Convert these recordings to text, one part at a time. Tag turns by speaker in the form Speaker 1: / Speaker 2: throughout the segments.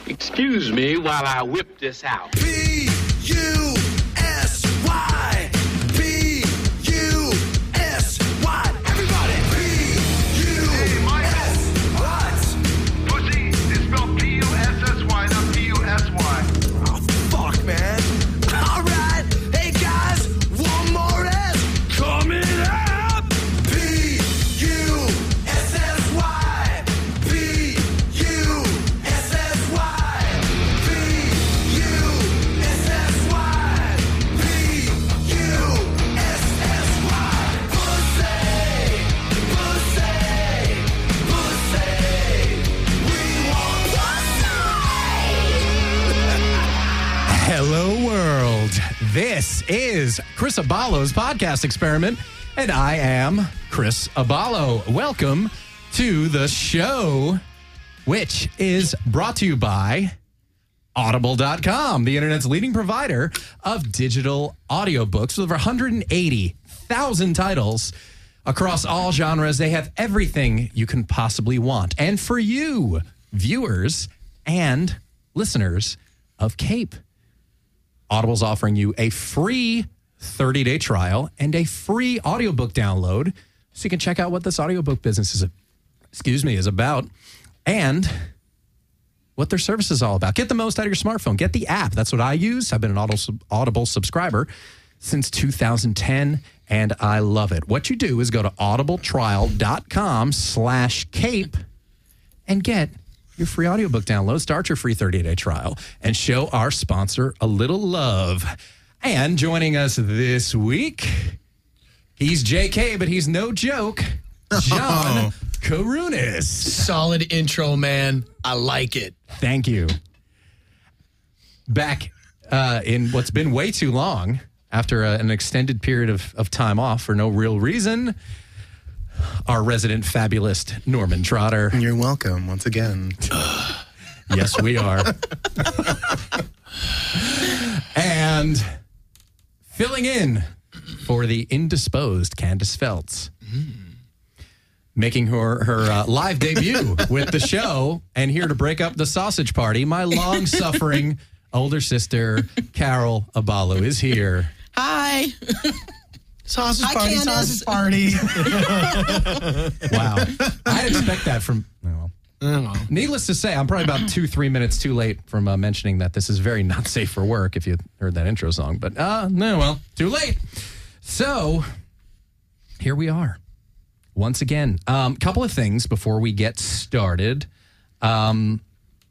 Speaker 1: Excuse me while I whip this out.
Speaker 2: P-U-S-Y. P-U-S-Y. Everybody. P-U-S. What?
Speaker 3: Pussy is spelled P-U-S-S-Y, not P-U-S-Y.
Speaker 2: Oh, fuck, man. All right. Hey, guys. One more S. Coming up. P-U-S-S-Y. P-U-S-S-Y. P-U-S-S-Y. P-U-S-S-Y. Pussy. Pussy. Pussy. We want pussy.
Speaker 4: Hello, world. This is Chris Abalo's podcast experiment, and I am Chris Abalo. Welcome to the show, which is brought to you by Audible.com, the internet's leading provider of digital audiobooks with over 180,000 titles across all genres. They have everything you can possibly want. And for you, viewers and listeners of Cape, Audible's offering you a free 30-day trial and a free audiobook download so you can check out what this audiobook business is about and what their service is all about. Get the most out of your smartphone. Get the app. That's what I use. I've been an Audible subscriber since 2010, and I love it. What you do is go to audibletrial.com/cape and get your free audiobook download, start your free 30-day trial, and show our sponsor a little love. And joining us this week, he's JK, but he's no joke, John Karunis.
Speaker 5: Solid intro, man. I like it.
Speaker 4: Thank you. Back in what's been way too long, after an extended period of time off for no real reason, our resident fabulist Norman Trotter.
Speaker 6: You're welcome once again.
Speaker 4: Yes, we are. And filling in for the indisposed Candace Feltz. Making her live debut with the show and here to break up the sausage party, my long-suffering older sister, Carol Abalo, is here.
Speaker 7: Hi.
Speaker 5: Sausage
Speaker 7: Hi,
Speaker 5: party,
Speaker 7: Candace.
Speaker 5: sausage party.
Speaker 4: Wow. I'd expect that from... Well, needless to say, I'm probably about 2-3 minutes too late from mentioning that this is very not safe for work, if you heard that intro song. But, too late. So, here we are. Once again, couple of things before we get started. Good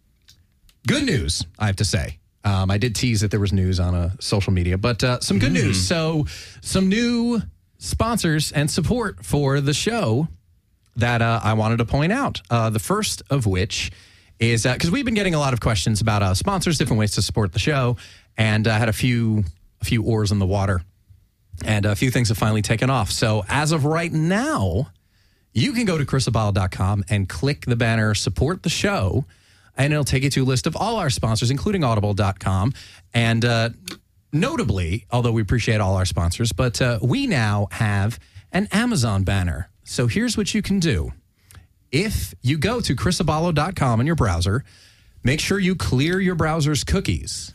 Speaker 4: news, I have to say. I did tease that there was news on social media, but some good news. So some new sponsors and support for the show that I wanted to point out. The first of which is because we've been getting a lot of questions about sponsors, different ways to support the show, and I had a few oars in the water, and a few things have finally taken off. So as of right now, you can go to chrisabalo.com and click the banner Support the Show, and it'll take you to a list of all our sponsors, including audible.com. And notably, although we appreciate all our sponsors, but we now have an Amazon banner. So here's what you can do. If you go to chrisabalo.com in your browser, make sure you clear your browser's cookies.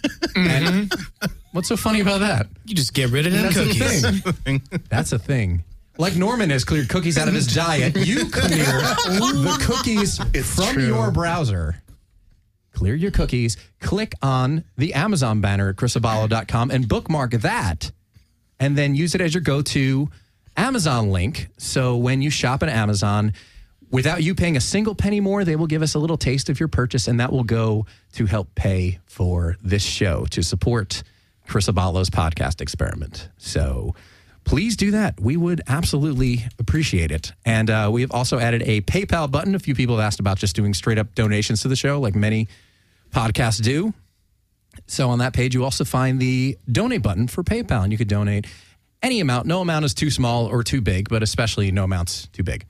Speaker 4: And what's so funny about that?
Speaker 5: You just get rid of them cookies.
Speaker 4: That's a thing. Like Norman has cleared cookies out of his diet, you clear the cookies from your browser. Clear your cookies, click on the Amazon banner at chrisabalo.com and bookmark that, and then use it as your go-to Amazon link. So when you shop at Amazon, without you paying a single penny more, they will give us a little taste of your purchase, and that will go to help pay for this show, to support Chris Abalo's podcast experiment. So please do that. We would absolutely appreciate it. And we have also added a PayPal button. A few people have asked about just doing straight up donations to the show, like many podcasts do. So on that page, you also find the donate button for PayPal, and you could donate any amount. No amount is too small or too big, but especially no amount's too big.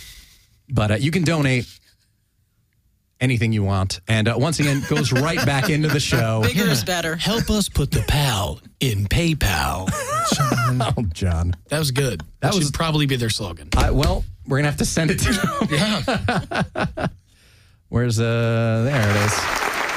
Speaker 4: But you can donate anything you want. And once again, goes right back into the show.
Speaker 7: Bigger is better.
Speaker 5: Help us put the pal in PayPal.
Speaker 4: John. Oh, John.
Speaker 5: That was good. That should probably be their slogan.
Speaker 4: Well, we're going to have to send it to them.
Speaker 5: Yeah.
Speaker 4: Where's, there it is.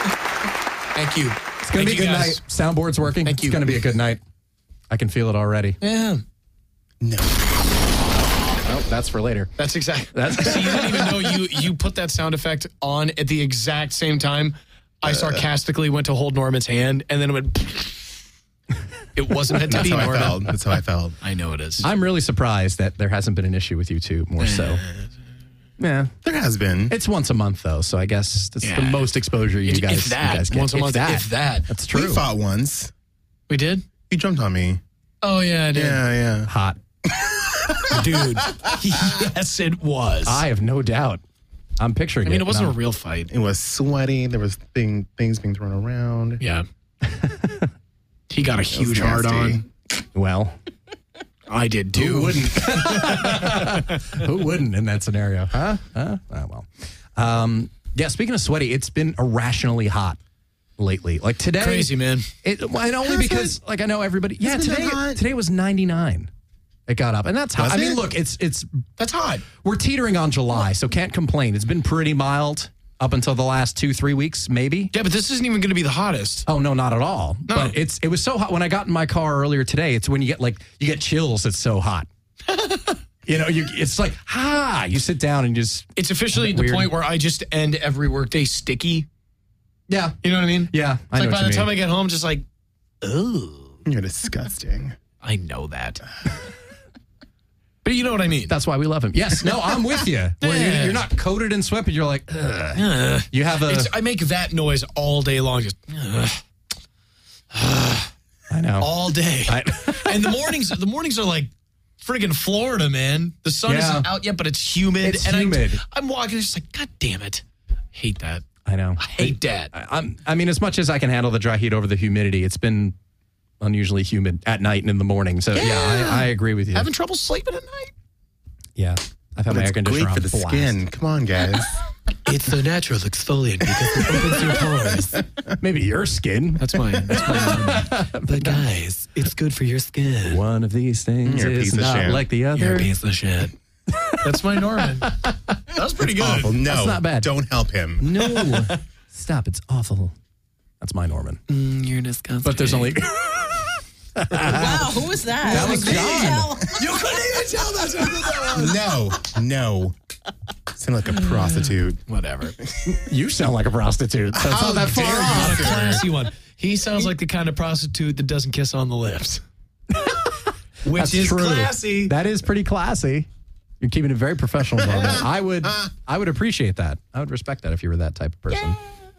Speaker 5: Thank you.
Speaker 4: It's going to be a good night. Soundboard's working.
Speaker 5: Thank you.
Speaker 4: It's going to be a good night. I can feel it already.
Speaker 5: Yeah.
Speaker 6: No.
Speaker 4: Oh, that's for later.
Speaker 5: That's exactly. So you didn't even know you put that sound effect on at the exact same time. I sarcastically went to hold Norman's hand, and then it went. It wasn't meant to be, Norman.
Speaker 6: That's how I felt.
Speaker 5: I know it is.
Speaker 4: I'm really surprised that there hasn't been an issue with you two more so. Yeah.
Speaker 6: There has been.
Speaker 4: It's once a month, though, so I guess that's the most exposure you guys get.
Speaker 5: Once a month, if that.
Speaker 4: That's true.
Speaker 6: We fought once.
Speaker 5: We did?
Speaker 6: You jumped on me.
Speaker 5: Oh, yeah, I did.
Speaker 6: Yeah.
Speaker 4: Hot.
Speaker 5: Dude. Yes, it was.
Speaker 4: I have no doubt. I'm picturing it.
Speaker 5: I mean, it wasn't a real fight.
Speaker 6: It was sweaty. There was things being thrown around.
Speaker 5: Yeah. He got a huge hard on.
Speaker 4: Well,
Speaker 5: I did too.
Speaker 4: who wouldn't? Who wouldn't in that scenario? Huh? Oh, well. Yeah, speaking of sweaty, it's been irrationally hot lately. Like today.
Speaker 5: Crazy, man.
Speaker 4: And only because, like, I know everybody. Yeah,
Speaker 6: Isn't that hot?
Speaker 4: today was 99. It got up. And that's hot.
Speaker 6: Was
Speaker 4: I mean,
Speaker 6: it?
Speaker 4: look, it's
Speaker 5: That's hot.
Speaker 4: we're teetering on July, so can't complain. It's been pretty mild up until the last 2-3 weeks, maybe.
Speaker 5: Yeah, but this isn't even going to be the hottest.
Speaker 4: Oh, no, not at all.
Speaker 5: No.
Speaker 4: But it was so hot when I got in my car earlier today. It's when you get chills. It's so hot. It's like, you sit down and just.
Speaker 5: It's officially the
Speaker 4: Weird.
Speaker 5: point where I just end every workday sticky.
Speaker 4: Yeah.
Speaker 5: You know what I mean?
Speaker 4: Yeah. I know
Speaker 5: Like
Speaker 4: what
Speaker 5: by
Speaker 4: you
Speaker 5: the time
Speaker 4: mean.
Speaker 5: I get home, just like, oh,
Speaker 6: You're disgusting.
Speaker 5: I know that. But you know what I mean.
Speaker 4: That's why we love him. Yes. No, I'm with you. Where you're not coated in sweat, but you're like, ugh. You have
Speaker 5: I make that noise all day long, just
Speaker 4: I know.
Speaker 5: all day. And the mornings are like friggin' Florida, man. The sun
Speaker 4: Yeah.
Speaker 5: isn't out yet, but it's humid.
Speaker 4: It's
Speaker 5: and
Speaker 4: humid.
Speaker 5: I'm walking, it's just like, God damn it. Hate that.
Speaker 4: I know.
Speaker 5: I hate that.
Speaker 4: I mean, as much as I can handle the dry heat over the humidity, it's been unusually humid at night and in the morning. So, yeah, I agree with you.
Speaker 5: Having trouble sleeping at night?
Speaker 4: Yeah. I've had my
Speaker 6: It's
Speaker 4: air conditioner
Speaker 6: great
Speaker 4: on
Speaker 6: for the
Speaker 4: blast.
Speaker 6: skin. Come on, guys.
Speaker 5: It's a natural exfoliant because it opens your pores.
Speaker 4: Maybe your skin.
Speaker 5: That's mine. But guys, it's good for your skin.
Speaker 4: One of these things
Speaker 6: You're a
Speaker 4: is
Speaker 6: piece of
Speaker 4: not
Speaker 6: shit.
Speaker 4: like the other.
Speaker 5: You're a piece of shit. That's my Norman. That was pretty good.
Speaker 6: Awful. No,
Speaker 4: That's not bad.
Speaker 6: Don't help him.
Speaker 4: No. Stop. It's awful. That's my Norman.
Speaker 5: You're disgusting.
Speaker 4: But there's only...
Speaker 7: Wow, who was that?
Speaker 4: That was John.
Speaker 5: You couldn't even tell that's what
Speaker 6: No. Sound like a prostitute.
Speaker 5: Whatever.
Speaker 4: You sound like a prostitute. So it's not that far
Speaker 5: Not a
Speaker 4: off.
Speaker 5: classy one. He sounds like the kind of prostitute that doesn't kiss on the lips. Which
Speaker 4: That's
Speaker 5: is
Speaker 4: true.
Speaker 5: classy.
Speaker 4: That is pretty classy. You're keeping it very professional, Norman. I would appreciate that. I would respect that if you were that type of person.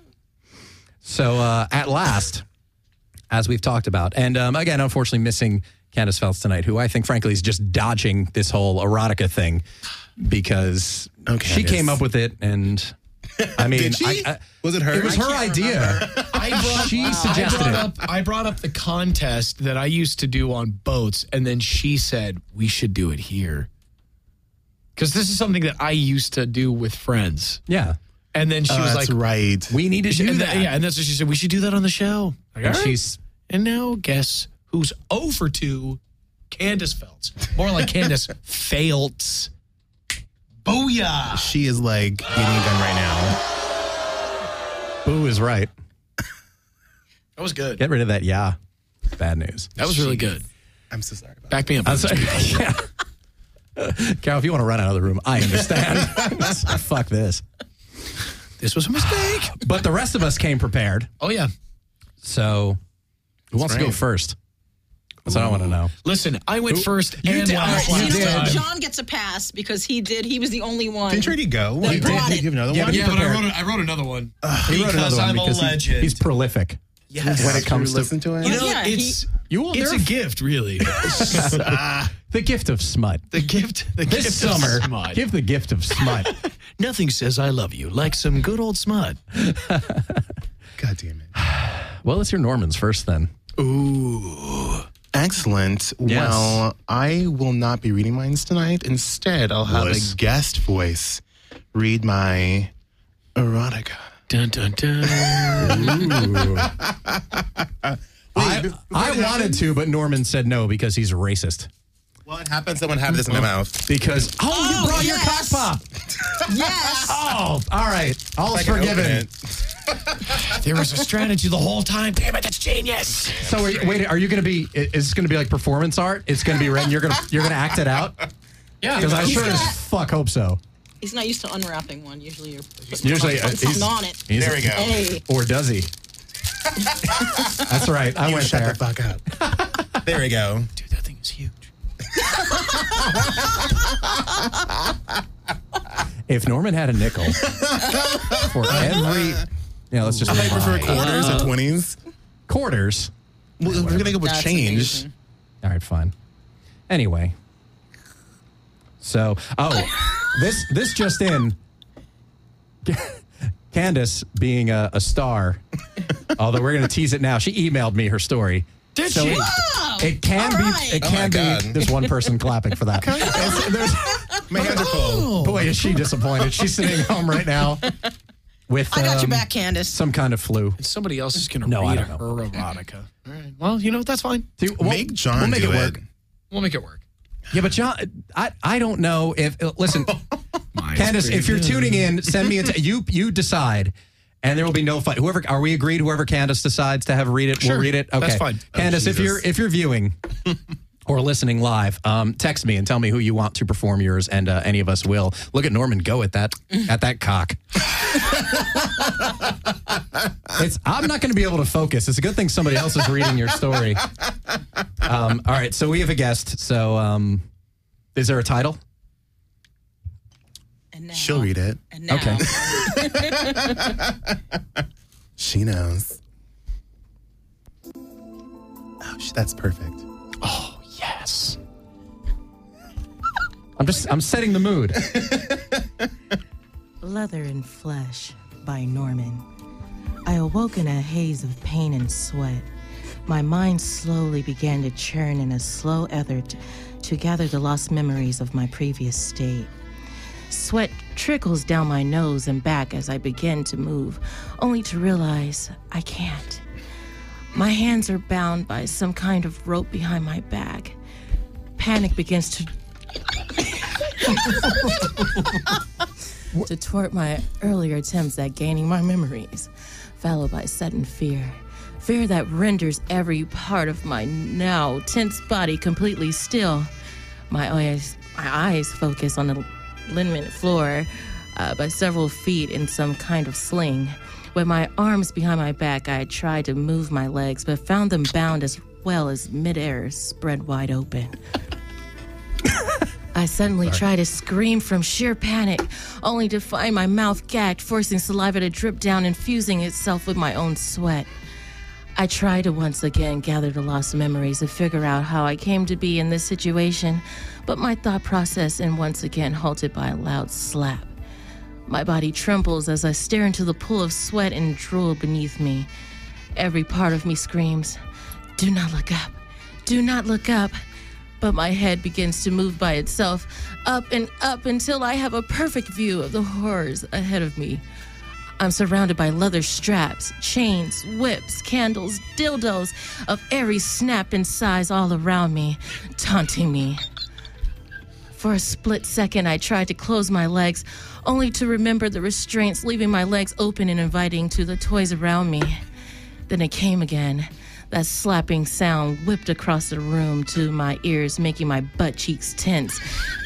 Speaker 4: So at last, as we've talked about, and again, unfortunately missing Candace Phelps tonight, who I think, frankly, is just dodging this whole erotica thing because she came up with it, and I mean,
Speaker 6: Did she? Was it her?
Speaker 4: It was her idea. She suggested it.
Speaker 5: I brought up the contest that I used to do on boats, and then she said, we should do it here. Because this is something that I used to do with friends.
Speaker 4: Yeah.
Speaker 5: And then she was
Speaker 6: that's
Speaker 5: like,
Speaker 6: right.
Speaker 4: We need to do
Speaker 5: and
Speaker 4: that.
Speaker 5: yeah, and that's what she said. We should do that on the show. Like,
Speaker 4: And
Speaker 5: all right.
Speaker 4: she's
Speaker 5: And now guess who's 0 for 2? Candace Phelps. More like Candace Failts. Booyah!
Speaker 6: She is like getting it done right now.
Speaker 4: Boo is right.
Speaker 5: That was good.
Speaker 4: Get rid of that. Yeah. Bad news.
Speaker 5: That was really good.
Speaker 6: I'm so sorry about
Speaker 5: Back me up.
Speaker 4: I'm sorry. Yeah. Carol, if you want to run out of the room, I understand. Fuck this.
Speaker 5: This was a mistake.
Speaker 4: But the rest of us came prepared.
Speaker 5: Oh, yeah.
Speaker 4: So who wants to go
Speaker 6: right.
Speaker 4: first? That's what I want to know.
Speaker 5: Listen, I went first
Speaker 4: You
Speaker 5: and
Speaker 4: did.
Speaker 5: last
Speaker 4: You
Speaker 7: You know
Speaker 4: did.
Speaker 7: what? John gets a pass because he was the only one.
Speaker 6: Didn't you already go?
Speaker 7: That
Speaker 6: You
Speaker 7: brought
Speaker 6: did
Speaker 7: it.
Speaker 6: give another
Speaker 4: Yeah,
Speaker 6: one?
Speaker 4: but
Speaker 5: Yeah, but
Speaker 4: prepared.
Speaker 5: I wrote another one.
Speaker 4: He wrote
Speaker 5: because
Speaker 4: another one
Speaker 5: I'm a
Speaker 4: because
Speaker 5: legend.
Speaker 4: he's prolific.
Speaker 5: Yes.
Speaker 4: When it comes to
Speaker 6: listen to it?
Speaker 5: You know,
Speaker 7: Yeah,
Speaker 5: it's
Speaker 4: a
Speaker 5: a gift, really.
Speaker 4: the gift of smut.
Speaker 5: The gift
Speaker 4: This
Speaker 5: of
Speaker 4: summer,
Speaker 5: smut.
Speaker 4: give the gift of smut.
Speaker 5: Nothing says I love you like some good old smut.
Speaker 6: God damn it.
Speaker 4: Well, let's hear Norman's first then.
Speaker 5: Ooh.
Speaker 6: Excellent.
Speaker 4: Yes.
Speaker 6: Well, I will not be reading mine tonight. Instead, I'll have
Speaker 4: Wuss.
Speaker 6: a guest voice read my erotica.
Speaker 5: Dun, dun, dun.
Speaker 4: I wanted to, but Norman said no because he's racist.
Speaker 6: Well, it happens someone have this in my mouth.
Speaker 4: Because, you brought your
Speaker 7: yes.
Speaker 4: cock pop.
Speaker 7: Yes.
Speaker 4: Oh, all right. All's
Speaker 6: I can open
Speaker 4: forgiven.
Speaker 6: it.
Speaker 5: There was a strategy the whole time. Damn it, that's genius.
Speaker 4: So are you going to be? Is this going to be like performance art? It's going to be red. And you're going to act it out.
Speaker 5: Yeah,
Speaker 4: Because I sure as fuck hope so.
Speaker 7: He's not used to unwrapping one. Usually you're
Speaker 4: Usually
Speaker 7: putting something on it.
Speaker 6: There we go.
Speaker 7: Hey.
Speaker 4: Or does he? That's right. I went
Speaker 6: Shut
Speaker 4: there.
Speaker 6: the fuck up. There we go.
Speaker 5: Dude, that thing is huge.
Speaker 4: If Norman had a nickel for every, let's just.
Speaker 6: I prefer quarters and 20s.
Speaker 4: Quarters.
Speaker 6: We're going to go with
Speaker 7: That's
Speaker 6: change.
Speaker 7: amazing.
Speaker 4: All right, fine. Anyway. So, this just in. Candace being a star, although we're going to tease it now. She emailed me her story.
Speaker 5: Did
Speaker 4: so
Speaker 5: she?
Speaker 4: It can
Speaker 7: All
Speaker 4: be.
Speaker 7: right.
Speaker 4: It
Speaker 6: Oh my
Speaker 4: can
Speaker 6: God.
Speaker 4: be. There's one person clapping for that.
Speaker 6: My hands are full.
Speaker 4: Boy, is she disappointed. She's sitting home right now with.
Speaker 7: I got your back, Candace.
Speaker 4: Some kind of flu.
Speaker 5: Somebody else is going to
Speaker 4: No, I
Speaker 5: read
Speaker 4: don't
Speaker 5: her
Speaker 4: know.
Speaker 5: erotica. All right. Well, that's fine.
Speaker 4: See,
Speaker 6: Make John
Speaker 4: we'll make
Speaker 6: do
Speaker 4: it
Speaker 6: it.
Speaker 4: work.
Speaker 5: We'll make it work.
Speaker 4: Yeah, but John, I don't know if. Listen, Candace, if you're tuning in, send me you decide. And there will be no fight. Are we agreed? Whoever Candace decides to have read it,
Speaker 5: Sure.
Speaker 4: we'll read it. Okay,
Speaker 5: That's fine.
Speaker 4: Candace, if
Speaker 6: Jesus.
Speaker 4: you're viewing or listening live, text me and tell me who you want to perform yours, and any of us will. Look at Norman go at that cock. I'm not going to be able to focus. It's a good thing somebody else is reading your story. All right, so we have a guest. So, is there a title?
Speaker 7: And now,
Speaker 6: She'll read it.
Speaker 7: And now,
Speaker 4: Okay.
Speaker 6: She knows. Oh, that's perfect.
Speaker 5: Oh, yes.
Speaker 4: I'm setting the mood.
Speaker 8: Leather and Flesh by Norman. I awoke in a haze of pain and sweat. My mind slowly began to churn in a slow effort to gather the lost memories of my previous state. Sweat trickles down my nose and back as I begin to move, only to realize I can't. My hands are bound by some kind of rope behind my back. Panic begins to toward my earlier attempts at gaining my memories, followed by sudden fear. Fear that renders every part of my now tense body completely still. My eyes focus on the liniment floor by several feet in some kind of sling. With my arms behind my back, I tried to move my legs, but found them bound as well as midair spread wide open. I suddenly try to scream from sheer panic, only to find my mouth gagged, forcing saliva to drip down, infusing itself with my own sweat. I try to once again gather the lost memories and figure out how I came to be in this situation, but my thought process is once again halted by a loud slap. My body trembles as I stare into the pool of sweat and drool beneath me. Every part of me screams, "Do not look up. Do not look up." But my head begins to move by itself, up and up until I have a perfect view of the horrors ahead of me. I'm surrounded by leather straps, chains, whips, candles, dildos of every snap and size all around me, taunting me. For a split second, I tried to close my legs, only to remember the restraints, leaving my legs open and inviting to the toys around me. Then it came again. That slapping sound whipped across the room to my ears, making my butt cheeks tense.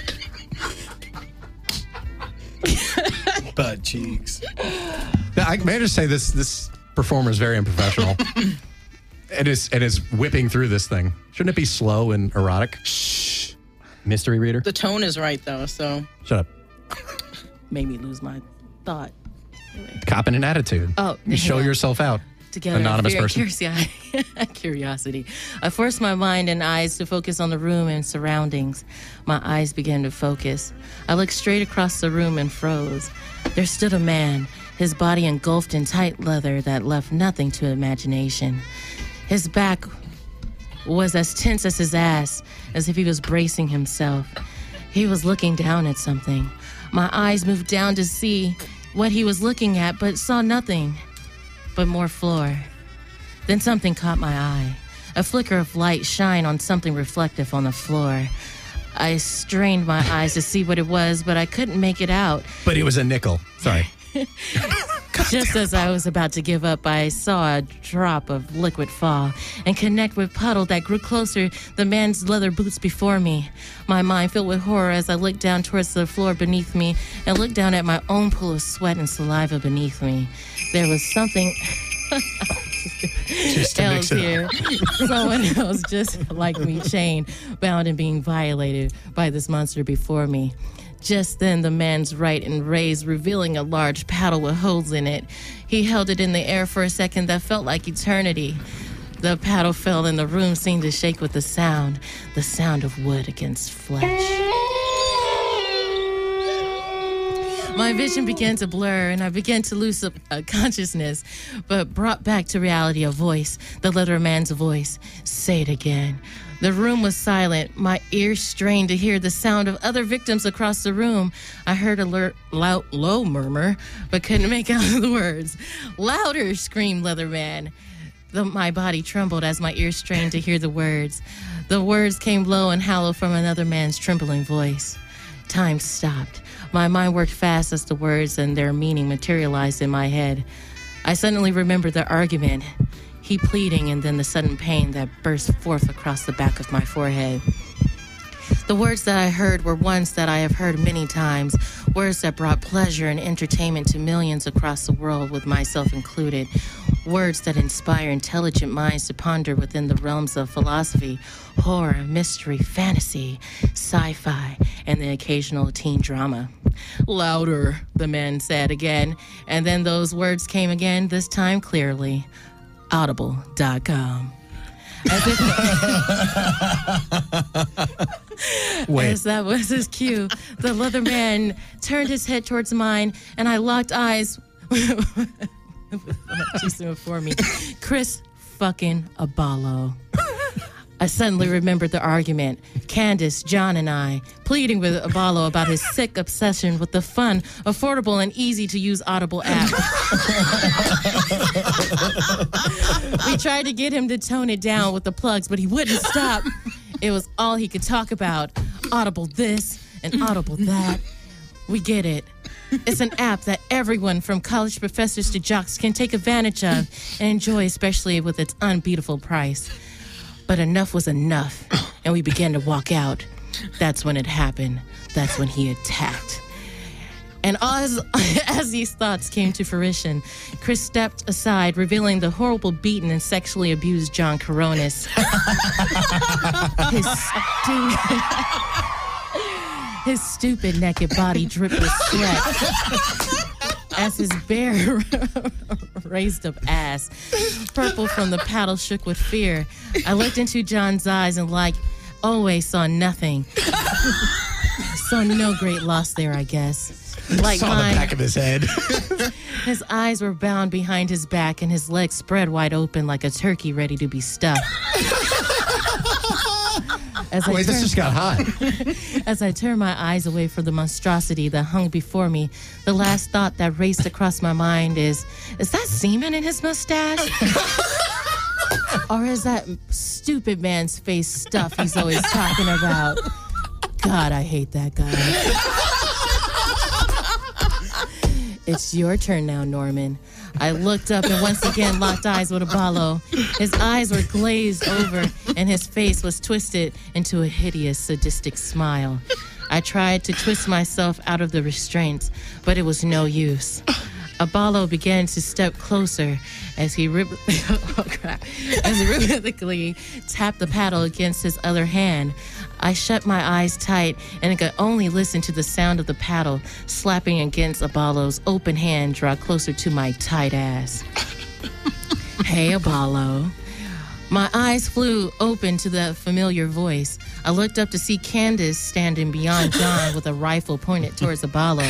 Speaker 5: Butt cheeks.
Speaker 4: May I just say this performer is very unprofessional. It is whipping through this thing. Shouldn't it be slow and erotic? Shh. Mystery reader.
Speaker 7: the tone is right, though, so.
Speaker 4: Shut up.
Speaker 8: Made me lose my thought.
Speaker 4: Copping an attitude.
Speaker 8: Oh,
Speaker 4: you show
Speaker 8: yeah.
Speaker 4: yourself out.
Speaker 8: Together,
Speaker 4: Anonymous
Speaker 8: fear and
Speaker 4: person.
Speaker 8: curiosity. I forced my mind and eyes to focus on the room and surroundings. My eyes began to focus. I looked straight across the room and froze. There stood a man, his body engulfed in tight leather that left nothing to imagination. His back was as tense as his ass, as if he was bracing himself. He was looking down at something. My eyes moved down to see what he was looking at, but saw nothing but more floor. Then something caught my eye. A flicker of light shine on something reflective on the floor. I strained my eyes to see what it was, but I couldn't make it out.
Speaker 4: But it was a nickel. Sorry.
Speaker 8: Just as I was about to give up, I saw a drop of liquid fall and connect with puddle that grew closer, the man's leather boots before me. My mind filled with horror as I looked down towards the floor beneath me and looked down at my own pool of sweat and saliva beneath me. There was something
Speaker 6: Just to
Speaker 8: else
Speaker 6: mix it
Speaker 8: here. Someone else just like me, chained, bound, and being violated by this monster before me. Just then, the man's right and raised, revealing a large paddle with holes in it. He held it in the air for a second that felt like eternity. The paddle fell and the room seemed to shake with the sound of wood against flesh. My vision began to blur and I began to lose consciousness, but brought back to reality a voice, the leather man's voice. Say it again. The room was silent. My ears strained to hear the sound of other victims across the room. I heard a low murmur, but couldn't make out the words. Louder, screamed Leatherman. My body trembled as my ears strained to hear the words. The words came low and hollow from another man's trembling voice. Time stopped. My mind worked fast as the words and their meaning materialized in my head. I suddenly remembered the argument, he pleading, and then the sudden pain that burst forth across the back of my forehead. The words that I heard were ones that I have heard many times, words that brought pleasure and entertainment to millions across the world, with myself included, words that inspire intelligent minds to ponder within the realms of philosophy, horror, mystery, fantasy, sci-fi, and the occasional teen drama. Louder, the man said again, and then those words came again, this time clearly. Audible.com. As that was his cue, the leather man turned his head towards mine, and I locked eyes with before me. Chris fucking Abalo. I suddenly remembered the argument. Candace, John, and I pleading with Abalo about his sick obsession with the fun, affordable, and easy-to-use Audible app. We tried to get him to tone it down with the plugs, but he wouldn't stop. It was all he could talk about. Audible this and Audible that. We get it. It's an app that everyone from college professors to jocks can take advantage of and enjoy, especially with its unbeatable price. But enough was enough, and we began to walk out. That's when it happened. That's when he attacked. And as these thoughts came to fruition, Chris stepped aside, revealing the horrible, beaten, and sexually abused John Coronis. His stupid naked body dripped with sweat as his bare raised up ass, purple from the paddle, shook with fear. I looked into John's eyes and, like always, saw nothing. Saw no great loss there, I guess. Like
Speaker 6: saw
Speaker 8: mine,
Speaker 6: the back of his head.
Speaker 8: his eyes were bound behind his back and his legs spread wide open like a turkey ready to be stuffed.
Speaker 4: Wait, this just got hot.
Speaker 8: As I turned my eyes away from the monstrosity that hung before me, the last thought that raced across my mind is that semen in his mustache? Or is that stupid man's face stuff he's always talking about? God, I hate that guy. It's your turn now, Norman. I looked up and once again locked eyes with Abalo. His eyes were glazed over and his face was twisted into a hideous, sadistic smile. I tried to twist myself out of the restraints, but it was no use. Abalo began to step closer as he rhythmically tapped the paddle against his other hand. I shut my eyes tight and could only listen to the sound of the paddle slapping against Abalo's open hand draw closer to my tight ass. Hey, Abalo. My eyes flew open to the familiar voice. I looked up to see Candace standing beyond John with a rifle pointed towards Abalo.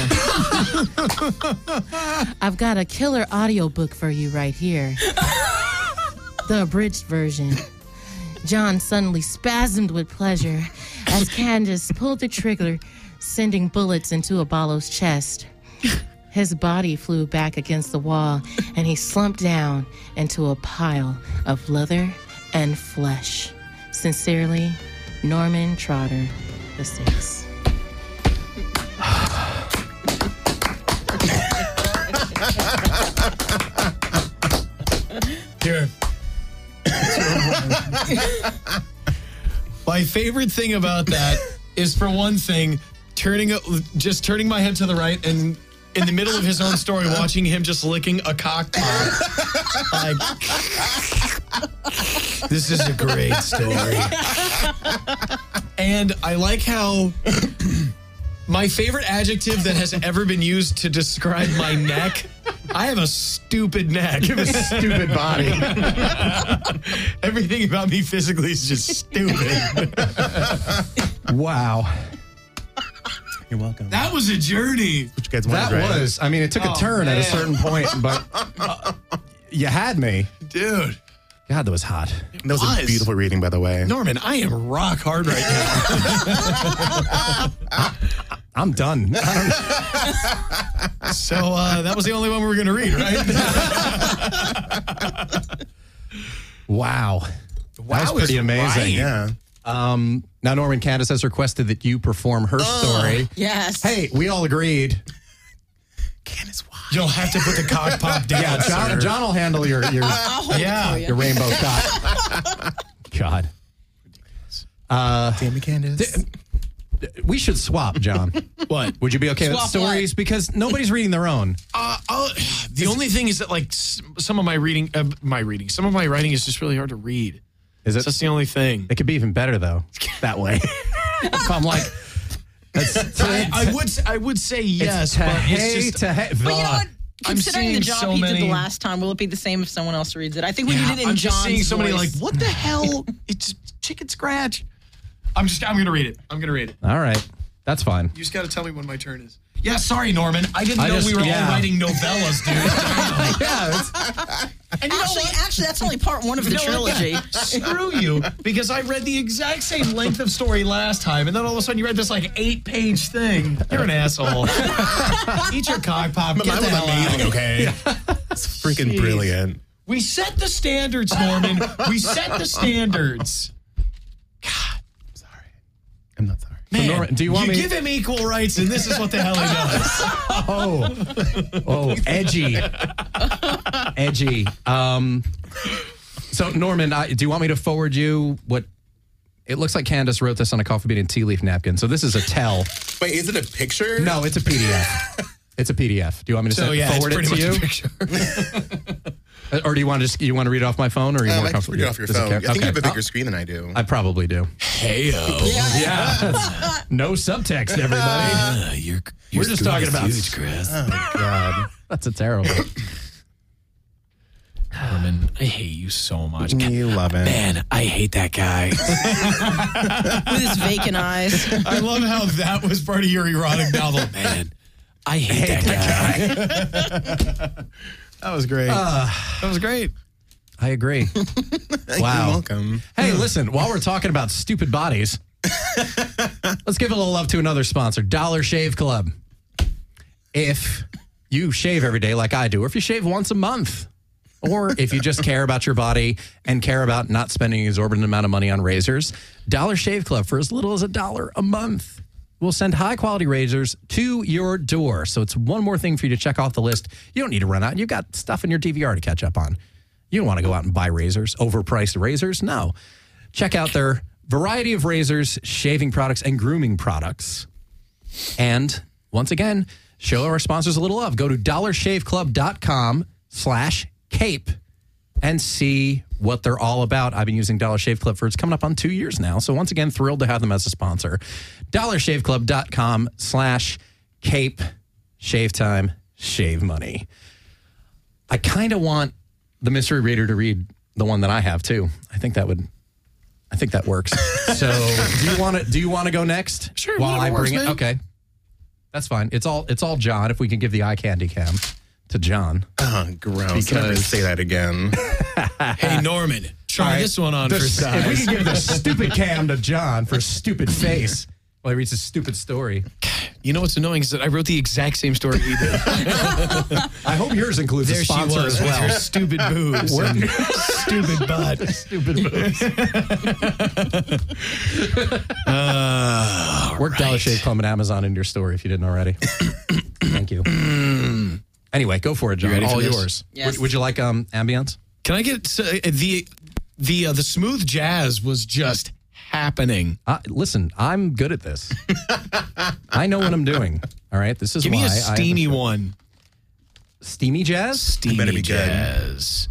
Speaker 8: I've got a killer audiobook for you right here. The abridged version. John suddenly spasmed with pleasure as Candace pulled the trigger, sending bullets into Abalo's chest. His body flew back against the wall, and he slumped down into a pile of leather and flesh. Sincerely, Norman Trotter VI.
Speaker 5: Here. My favorite thing about that is, for one thing, turning my head to the right and in the middle of his own story, watching him just licking a cock pop. Like, this is a great story. And I like how my favorite adjective that has ever been used to describe my neck, I have a stupid neck.
Speaker 6: You have a stupid body.
Speaker 5: Everything about me physically is just stupid.
Speaker 4: Wow.
Speaker 6: You're welcome.
Speaker 5: That was a journey.
Speaker 6: What you guys wanted,
Speaker 4: That
Speaker 6: right?
Speaker 4: was, I mean, it took a turn at a certain point, but you had me.
Speaker 5: Dude.
Speaker 4: God, that was hot.
Speaker 6: That was a beautiful reading, by the way.
Speaker 5: Norman, I am rock hard right now.
Speaker 4: I'm done.
Speaker 5: So that was the only one we were going to read, right?
Speaker 4: Wow. That was pretty amazing.
Speaker 5: Right.
Speaker 6: Yeah.
Speaker 4: Now, Norman, Candace has requested that you perform her story.
Speaker 7: Yes.
Speaker 4: Hey, we all agreed.
Speaker 6: Candace, why?
Speaker 5: You'll have to put the cock pop down.
Speaker 4: Yeah, John will handle your
Speaker 7: I'll hold it for you.
Speaker 4: your rainbow cock. God.
Speaker 6: Damn it, Candace.
Speaker 4: We should swap, John.
Speaker 5: What?
Speaker 4: Would you be okay with
Speaker 7: Swap
Speaker 4: stories?
Speaker 7: what?
Speaker 4: Because nobody's reading their own.
Speaker 5: The only thing is that, like, some of my writing is just really hard to read.
Speaker 4: Is it?
Speaker 5: That's the only thing.
Speaker 4: It could be even better, though, that way. If I'm like,
Speaker 5: I would say yes, but it's just...
Speaker 7: But you know what?
Speaker 5: I'm
Speaker 7: Considering the
Speaker 5: seeing
Speaker 7: job
Speaker 5: so
Speaker 7: he did
Speaker 5: many-
Speaker 7: the last time, will it be the same if someone else reads it? I think we did it in
Speaker 5: I'm
Speaker 7: John's
Speaker 5: just seeing so many
Speaker 7: voice.
Speaker 5: like, what the hell? It's chicken scratch. I'm going to read it.
Speaker 4: all right, that's fine.
Speaker 5: You just got to tell me when my turn is. Yeah, sorry, Norman. I didn't know
Speaker 4: just-
Speaker 5: we were
Speaker 4: yeah.
Speaker 5: all writing novellas, dude.
Speaker 4: Yeah,
Speaker 7: And actually, that's only part one of the trilogy.
Speaker 5: Screw you, because I read the exact same length of story last time, and then all of a sudden you read this like 8-page thing. You're an asshole. Eat your cock pop. Get
Speaker 6: Mine
Speaker 5: the
Speaker 6: was
Speaker 5: hell
Speaker 6: amazing,
Speaker 5: out.
Speaker 6: okay? It's freaking
Speaker 5: Jeez.
Speaker 6: brilliant.
Speaker 5: We set the standards, Norman. We set the standards.
Speaker 6: I'm not sorry.
Speaker 5: Man,
Speaker 4: Norman, do you want me-
Speaker 5: give him equal rights, and this is what the hell he does.
Speaker 4: Oh, edgy. Edgy. So, Norman, do you want me to forward you what... It looks like Candace wrote this on a coffee bean and tea leaf napkin. So this is a tell.
Speaker 6: Wait, is it a picture?
Speaker 4: No, it's a PDF. It's a PDF. Do you want me to forward it to you? Or do you want to read it off my phone, or are you more
Speaker 6: I can
Speaker 4: comfortable?
Speaker 6: read it off your
Speaker 4: Does it
Speaker 6: phone.
Speaker 4: care?
Speaker 6: I think you have a
Speaker 4: Okay.
Speaker 6: bigger screen than I do.
Speaker 4: I probably do.
Speaker 5: Hey-o.
Speaker 4: Yeah. No subtext, everybody. We're just talking about...
Speaker 5: Chris.
Speaker 6: Oh, God.
Speaker 4: That's a terrible...
Speaker 5: Norman, I hate you so much.
Speaker 6: You love it.
Speaker 5: Man, I hate that guy.
Speaker 7: With his vacant eyes.
Speaker 5: I love how that was part of your erotic novel. Man, I hate that guy. That was great. That was great.
Speaker 4: I agree.
Speaker 6: You're welcome.
Speaker 4: Hey, listen, while we're talking about stupid bodies, let's give a little love to another sponsor, Dollar Shave Club. If you shave every day like I do, or if you shave once a month, or if you just care about your body and care about not spending an exorbitant amount of money on razors, Dollar Shave Club, for as little as $1 a month, will send high-quality razors to your door. So it's one more thing for you to check off the list. You don't need to run out. You've got stuff in your DVR to catch up on. You don't want to go out and buy razors, overpriced razors. No. Check out their variety of razors, shaving products, and grooming products. And once again, show our sponsors a little love. Go to dollarshaveclub.com/cape and see what they're all about. I've been using Dollar Shave Club for it's coming up on 2 years now. So once again, thrilled to have them as a sponsor. dollarshaveclub.com/cape. Shave time, shave money. I kind of want the mystery reader to read the one that I have too. I think that works. So do you want to go next?
Speaker 5: Sure,
Speaker 4: While I
Speaker 5: whatever
Speaker 4: bring
Speaker 5: works,
Speaker 4: it.
Speaker 5: man.
Speaker 4: Okay. That's fine. It's all John. If we can give the eye candy cam to John.
Speaker 6: Oh, gross. Never say that again.
Speaker 5: Hey, Norman, try this one on for size.
Speaker 4: If we can give the stupid cam to John for stupid face while he reads his stupid story.
Speaker 5: You know what's annoying is that I wrote the exact same story he did.
Speaker 4: I hope yours includes
Speaker 5: There
Speaker 4: a
Speaker 5: she
Speaker 4: sponsor
Speaker 5: was
Speaker 4: as
Speaker 5: with her
Speaker 4: well.
Speaker 5: stupid boobs and stupid butt.
Speaker 4: Stupid moves. Work Dollar Shave Club and Amazon in your story if you didn't already. Thank you. Anyway, go for it, John.
Speaker 5: You ready for
Speaker 4: All
Speaker 5: this?
Speaker 4: yours.
Speaker 7: Yes.
Speaker 4: Would you like ambience?
Speaker 5: Can I get the smooth jazz was just happening.
Speaker 4: Listen, I'm good at this. I know what I'm doing. All right, this is
Speaker 5: Give
Speaker 4: why
Speaker 5: me a steamy one.
Speaker 4: Steamy jazz?
Speaker 5: Steamy
Speaker 6: better be good.
Speaker 5: jazz.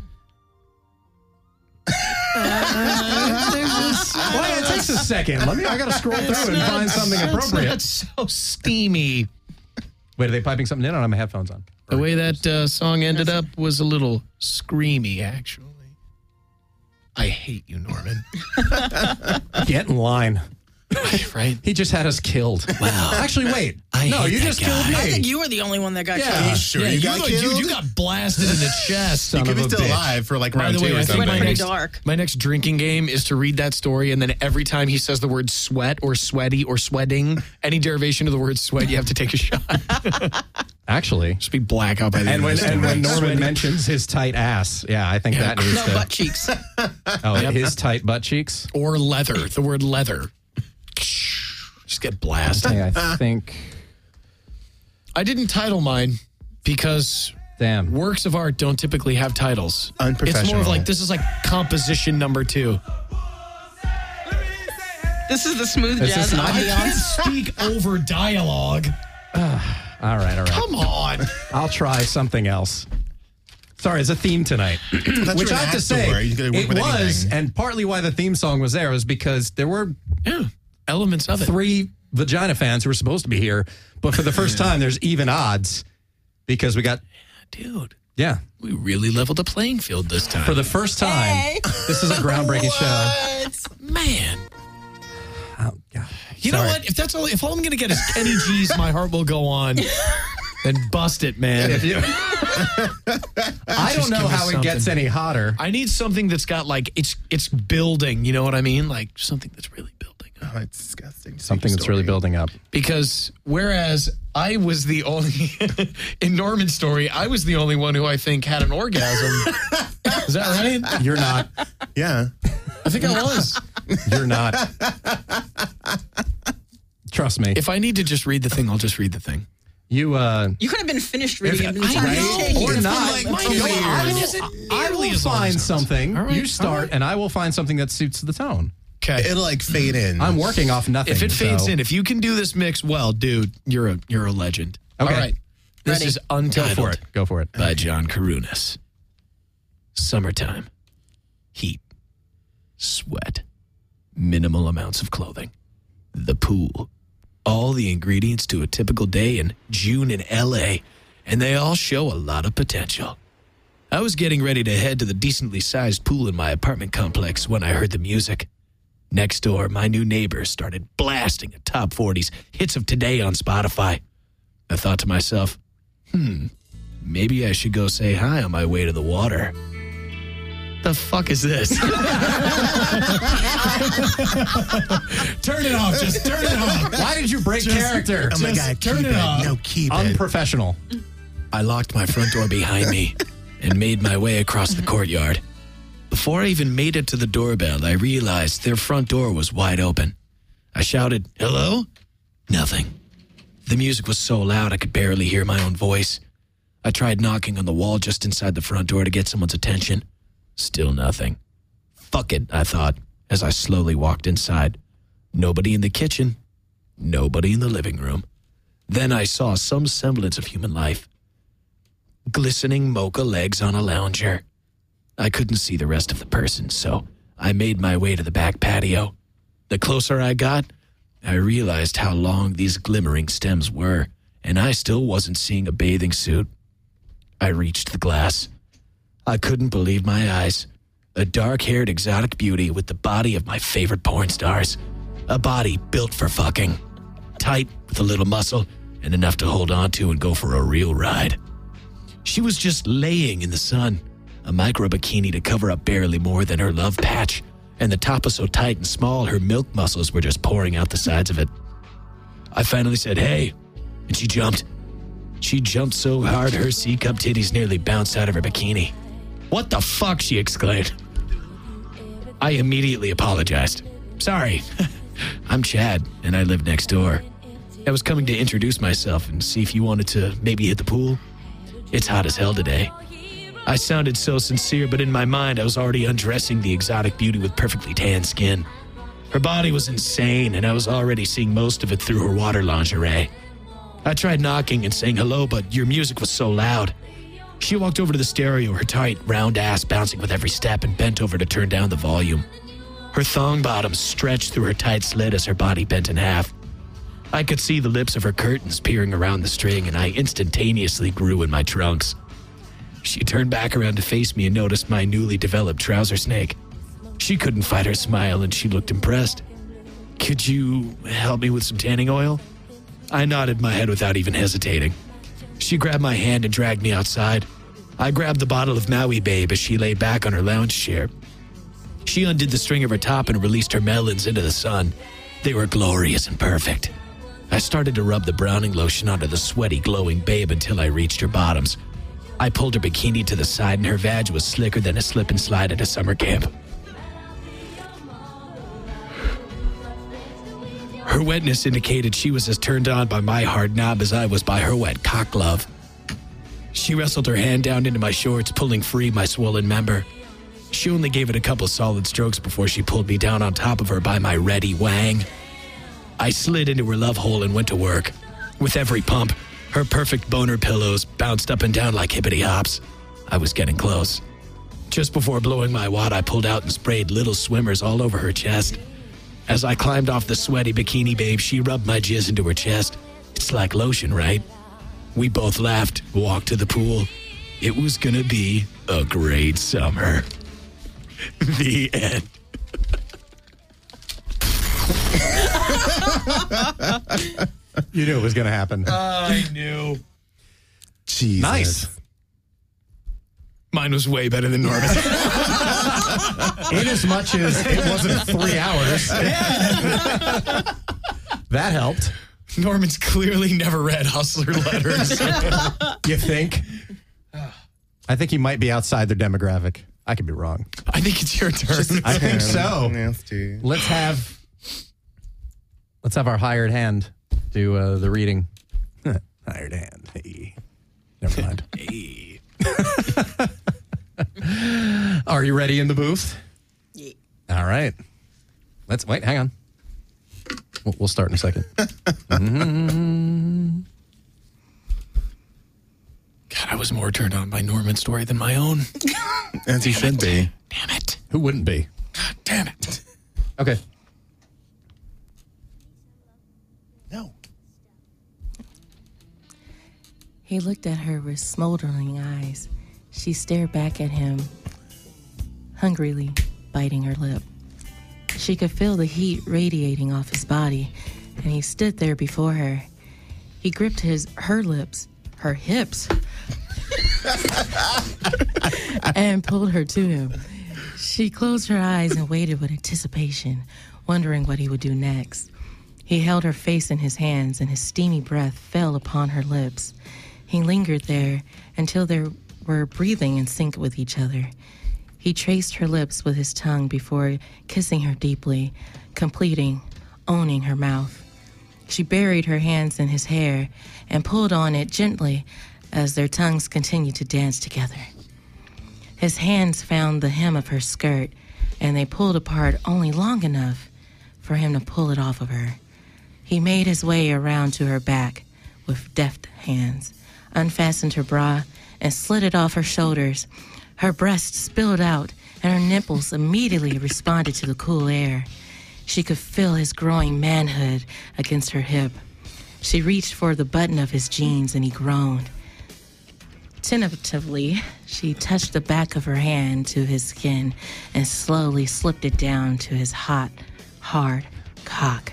Speaker 4: Well, it takes a second. I got to scroll through and find something appropriate.
Speaker 5: It's so steamy.
Speaker 4: Wait, are they piping something in or are my headphones on?
Speaker 5: The way that song ended up was a little screamy, actually. I hate you, Norman.
Speaker 4: Get in line.
Speaker 5: Right?
Speaker 4: He just had us killed. Wow. Actually, wait. No, you just killed me.
Speaker 7: I think you were the only one that got
Speaker 4: Yeah.
Speaker 7: killed.
Speaker 6: Sure, you got killed?
Speaker 5: You got blasted in the chest.
Speaker 6: You could be
Speaker 4: of a
Speaker 6: still
Speaker 4: bitch.
Speaker 6: alive for like
Speaker 5: By
Speaker 6: round
Speaker 5: the way,
Speaker 6: two or
Speaker 5: I think
Speaker 6: something.
Speaker 7: pretty dark.
Speaker 5: my next drinking game is to read that story, and then every time he says the word sweat or sweaty or sweating, any derivation of the word sweat, you have to take a shot.
Speaker 4: Actually.
Speaker 5: Just be blackout by the
Speaker 4: And
Speaker 5: end of the
Speaker 4: when
Speaker 5: story.
Speaker 4: Norman mentions his tight ass, I think that needs
Speaker 7: No
Speaker 4: to.
Speaker 7: butt cheeks.
Speaker 4: His tight butt cheeks.
Speaker 5: Or leather, the word leather. Just get blasted.
Speaker 4: Hey, I think.
Speaker 5: I didn't title mine because
Speaker 4: Damn.
Speaker 5: works of art don't typically have titles. It's more
Speaker 6: Unprofessional.
Speaker 5: of like, this is like composition number 2.
Speaker 7: This is the smooth
Speaker 4: This
Speaker 7: jazz
Speaker 4: is not-
Speaker 5: I can't
Speaker 7: ambiance.
Speaker 5: speak over dialogue.
Speaker 4: All right.
Speaker 5: Come on.
Speaker 4: I'll try something else. Sorry, it's a theme tonight. Which I have to say,
Speaker 6: You gotta work
Speaker 4: it
Speaker 6: with
Speaker 4: was,
Speaker 6: anything.
Speaker 4: and partly why the theme song was there was because there were
Speaker 5: Yeah. Elements of it.
Speaker 4: 3 vagina fans who were supposed to be here, but for the first time, there's even odds because we got,
Speaker 5: Dude,
Speaker 4: yeah,
Speaker 5: we really leveled the playing field this time.
Speaker 4: for the first time,
Speaker 7: Hey.
Speaker 4: this is a groundbreaking show.
Speaker 5: Man.
Speaker 4: Oh, God.
Speaker 5: You know what? If all I'm going to get is Kenny G's My Heart Will Go On, then bust it, man.
Speaker 4: I don't know
Speaker 5: give me
Speaker 4: how it gets
Speaker 5: something.
Speaker 4: any hotter.
Speaker 5: I need something that's got like, it's building, you know what I mean? Like something that's really building up.
Speaker 6: Oh, it's disgusting.
Speaker 4: Something that's really building up.
Speaker 5: Because whereas I was the only, in Norman's story, I was the only one who I think had an orgasm. Is that right?
Speaker 4: You're not.
Speaker 6: Yeah.
Speaker 5: I think I was.
Speaker 4: You're not. Trust me.
Speaker 5: If I need to just read the thing, I'll just read the thing.
Speaker 4: You
Speaker 7: You could have been finished reading it.
Speaker 4: or not.
Speaker 5: Like,
Speaker 4: I will find something.
Speaker 5: All right,
Speaker 4: You start, and I will find something that suits the tone.
Speaker 5: Okay.
Speaker 6: It'll like fade in.
Speaker 4: I'm working off nothing.
Speaker 5: If it fades
Speaker 4: so-
Speaker 5: in, if you can do this mix well, dude, you're a legend.
Speaker 4: Okay.
Speaker 5: All right. This
Speaker 7: Ready.
Speaker 5: is
Speaker 4: Go
Speaker 5: Untitled
Speaker 4: for it. Go for it.
Speaker 5: by John Karunas. Summertime. Heat. Sweat. Minimal amounts of clothing. The pool. All the ingredients to a typical day in June in LA, and they all show a lot of potential. I was getting ready to head to the decently sized pool in my apartment complex when I heard the music. Next door, my new neighbors started blasting a top 40s hits of Today on Spotify. I thought to myself, maybe I should go say hi on my way to the water. The fuck is this? Turn it off. Just turn it off.
Speaker 4: Why did you break character?
Speaker 6: Oh my God,
Speaker 5: turn
Speaker 6: keep
Speaker 5: it off.
Speaker 6: No, keep it.
Speaker 4: Unprofessional.
Speaker 5: I locked my front door behind me and made my way across the courtyard. Before I even made it to the doorbell, I realized their front door was wide open. I shouted, "Hello?" Nothing. The music was so loud I could barely hear my own voice. I tried knocking on the wall just inside the front door to get someone's attention. Still nothing. Fuck it, I thought, as I slowly walked inside. Nobody in the kitchen. Nobody in the living room. Then I saw some semblance of human life. Glistening mocha legs on a lounger. I couldn't see the rest of the person, so I made my way to the back patio. The closer I got, I realized how long these glimmering stems were, and I still wasn't seeing a bathing suit. I reached the glass. I couldn't believe my eyes. A dark-haired exotic beauty with the body of my favorite porn stars. A body built for fucking. Tight, with a little muscle, and enough to hold on to and go for a real ride. She was just laying in the sun, a micro bikini to cover up barely more than her love patch, and the top was so tight and small her milk muscles were just pouring out the sides of it. I finally said, "Hey," and she jumped. She jumped so hard her C-cup titties nearly bounced out of her bikini. "What the fuck?" she exclaimed. I immediately apologized. "Sorry, I'm Chad, and I live next door. I was coming to introduce myself and see if you wanted to maybe hit the pool. It's hot as hell today." I sounded so sincere, but in my mind, I was already undressing the exotic beauty with perfectly tan skin. Her body was insane, and I was already seeing most of it through her water lingerie. I tried knocking and saying hello, but your music was so loud. She walked over to the stereo, her tight, round ass bouncing with every step, and bent over to turn down the volume. Her thong bottoms stretched through her tight slit as her body bent in half. I could see the lips of her curtains peering around the string, and I instantaneously grew in my trunks. She turned back around to face me and noticed my newly developed trouser snake. She couldn't fight her smile, and she looked impressed. "Could you help me with some tanning oil?" I nodded my head without even hesitating. She grabbed my hand and dragged me outside. I grabbed the bottle of Maui Babe as she lay back on her lounge chair. She undid the string of her top and released her melons into the sun. They were glorious and perfect. I started to rub the browning lotion onto the sweaty, glowing babe until I reached her bottoms. I pulled her bikini to the side and her vag was slicker than a slip and slide at a summer camp. Her wetness indicated she was as turned on by my hard knob as I was by her wet cock glove. She wrestled her hand down into my shorts, pulling free my swollen member. She only gave it a couple solid strokes before she pulled me down on top of her by my ready wang. I slid into her love hole and went to work. With every pump, her perfect boner pillows bounced up and down like hippity hops. I was getting close. Just before blowing my wad, I pulled out and sprayed little swimmers all over her chest. As I climbed off the sweaty bikini babe, she rubbed my jizz into her chest. It's like lotion, right? We both laughed, walked to the pool. It was gonna be a great summer. The end.
Speaker 4: You knew it was going to happen.
Speaker 5: I knew.
Speaker 6: Jesus.
Speaker 4: Nice.
Speaker 5: Mine was way better than Norman.
Speaker 4: In as much as it wasn't 3 hours. That helped.
Speaker 5: Norman's clearly never read Hustler letters.
Speaker 4: You think? I think he might be outside their demographic. I could be wrong.
Speaker 5: I think it's your turn.
Speaker 4: I think so.
Speaker 6: Nasty.
Speaker 4: Let's have our hired hand do the reading. Hired hand. Hey. Never mind.
Speaker 5: Hey.
Speaker 4: Are you ready in the booth?
Speaker 7: Yeah.
Speaker 4: All right. Let's wait. Hang on. We'll start in a second.
Speaker 5: God, I was more turned on by Norman's story than my own.
Speaker 6: As he should be.
Speaker 5: Damn it.
Speaker 4: Who wouldn't be?
Speaker 5: God damn it.
Speaker 4: Okay.
Speaker 6: No.
Speaker 8: He looked at her with smoldering eyes. She stared back at him, hungrily biting her lip. She could feel the heat radiating off his body, and he stood there before her. He gripped her lips, her hips, and pulled her to him. She closed her eyes and waited with anticipation, wondering what he would do next. He held her face in his hands, and his steamy breath fell upon her lips. He lingered there until they were breathing in sync with each other. He traced her lips with his tongue before kissing her deeply, completing, owning her mouth. She buried her hands in his hair and pulled on it gently as their tongues continued to dance together. His hands found the hem of her skirt, and they pulled apart only long enough for him to pull it off of her. He made his way around to her back with deft hands, unfastened her bra, and slid it off her shoulders. Her breasts spilled out, and her nipples immediately responded to the cool air. She could feel his growing manhood against her hip. She reached for the button of his jeans, and he groaned. Tentatively, she touched the back of her hand to his skin and slowly slipped it down to his hot, hard cock.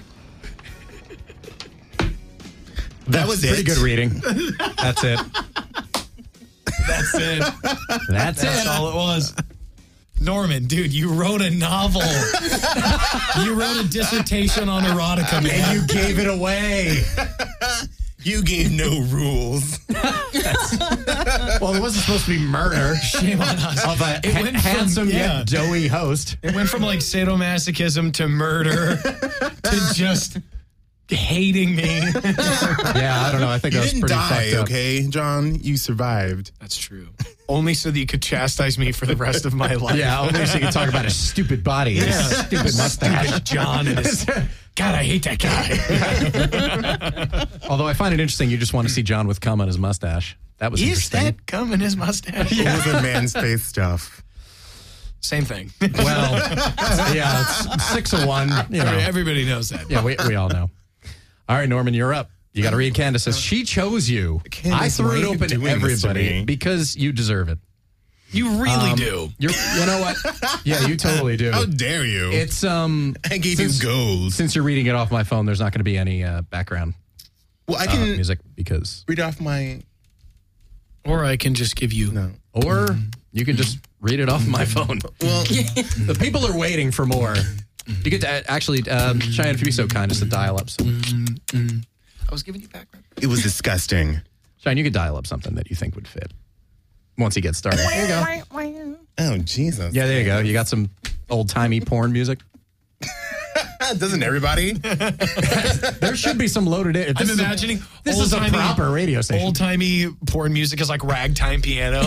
Speaker 6: That was
Speaker 4: Pretty
Speaker 6: it.
Speaker 4: good reading. That's it.
Speaker 5: That's it.
Speaker 4: That's
Speaker 5: That's
Speaker 4: it.
Speaker 5: all it was. Norman, dude, you wrote a novel. You wrote a dissertation on erotica, man.
Speaker 4: And you gave it away.
Speaker 6: You gave no rules.
Speaker 4: Well, it wasn't supposed to be murder.
Speaker 5: Shame on us.
Speaker 4: Of a
Speaker 5: It went from-
Speaker 4: handsome
Speaker 5: yeah.
Speaker 4: yet doughy host.
Speaker 5: It went from like sadomasochism to murder to just hating me.
Speaker 4: Yeah, I don't know. I think
Speaker 6: You
Speaker 4: I was
Speaker 6: didn't
Speaker 4: pretty
Speaker 6: die,
Speaker 4: fucked up.
Speaker 6: okay, John? You survived.
Speaker 5: That's true. only so that you could chastise me for the rest of my life.
Speaker 4: Yeah, only so you can talk about his stupid body, his stupid mustache.
Speaker 5: Stupid John and his... God, I hate that guy.
Speaker 4: Although I find it interesting, you just want to see John with cum on his mustache. That was
Speaker 5: Is
Speaker 4: interesting.
Speaker 5: that cum in his mustache?
Speaker 6: It was a man's face stuff.
Speaker 5: Same thing.
Speaker 4: Well, yeah, it's 6 of 1. You know.
Speaker 5: Everybody knows that.
Speaker 4: Yeah, we all know. All right, Norman, you're up. You got to read Candace's. She chose you.
Speaker 6: Candace,
Speaker 4: I threw
Speaker 6: why
Speaker 4: it
Speaker 6: are you
Speaker 4: open to
Speaker 6: doing this to
Speaker 4: everybody
Speaker 6: me?
Speaker 4: because you deserve it.
Speaker 5: You really do.
Speaker 4: You know what? Yeah, you totally do.
Speaker 6: How dare you?
Speaker 4: It's
Speaker 6: I gave you gold.
Speaker 4: Since you're reading it off my phone, there's not going to be any background
Speaker 6: Well, I can
Speaker 4: music because,
Speaker 6: read off my...
Speaker 5: Or I can just give you...
Speaker 6: No.
Speaker 4: or you can just read it off my phone.
Speaker 6: Well,
Speaker 4: The people are waiting for more. You get to actually, Cheyenne, if you'd be so kind as to dial up some.
Speaker 5: I was giving you background.
Speaker 6: it was disgusting.
Speaker 4: Cheyenne, you could dial up something that you think would fit once he gets started. There you go.
Speaker 6: Oh, Jesus.
Speaker 4: Yeah, there you go. You got some old-timey porn music.
Speaker 6: Doesn't everybody?
Speaker 4: There should be some loaded in.
Speaker 5: I'm imagining
Speaker 4: This is a proper radio station.
Speaker 5: Old-timey porn music is like ragtime piano.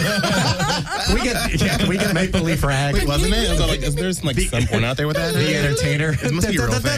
Speaker 4: Can we get Make Believe Rag?
Speaker 6: Wait, wasn't it? I was like, is there some porn out there with that?
Speaker 4: The Entertainer.
Speaker 6: It must be a real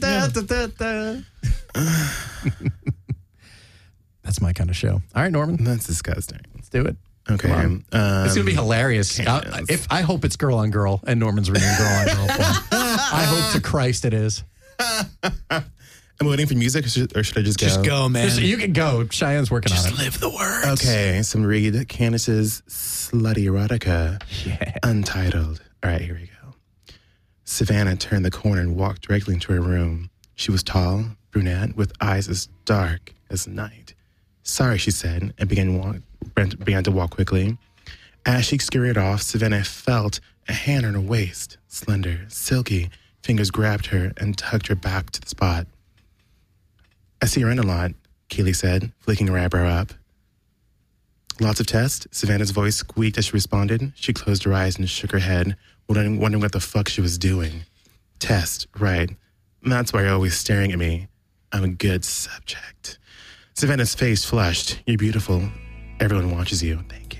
Speaker 6: thing.
Speaker 4: That's my kind of show. All right, Norman,
Speaker 6: That's disgusting.
Speaker 4: let's do it.
Speaker 6: Okay.
Speaker 4: It's going to be hilarious. I hope it's girl on girl and Norman's reading girl on girl porn. I hope to Christ it is.
Speaker 6: I'm waiting for music, or should I just go?
Speaker 5: Just go, man.
Speaker 4: You can go. Cheyenne's working on it.
Speaker 5: Live the words.
Speaker 6: Okay, so I'm going to read Candace's Slutty Erotica, Untitled. All right, here we go. Savannah turned the corner and walked directly into her room. She was tall, brunette, with eyes as dark as night. Sorry, she said, and began to walk quickly. As she scurried off, Savannah felt a hand on her waist, slender, silky. Fingers grabbed her and tugged her back to the spot. I see her in a lot, Keely said, flicking her eyebrow up. Lots of tests? Savannah's voice squeaked as she responded. She closed her eyes and shook her head, wondering what the fuck she was doing. Test, right. That's why you're always staring at me. I'm a good subject. Savannah's face flushed. You're beautiful. Everyone watches you. Thank you.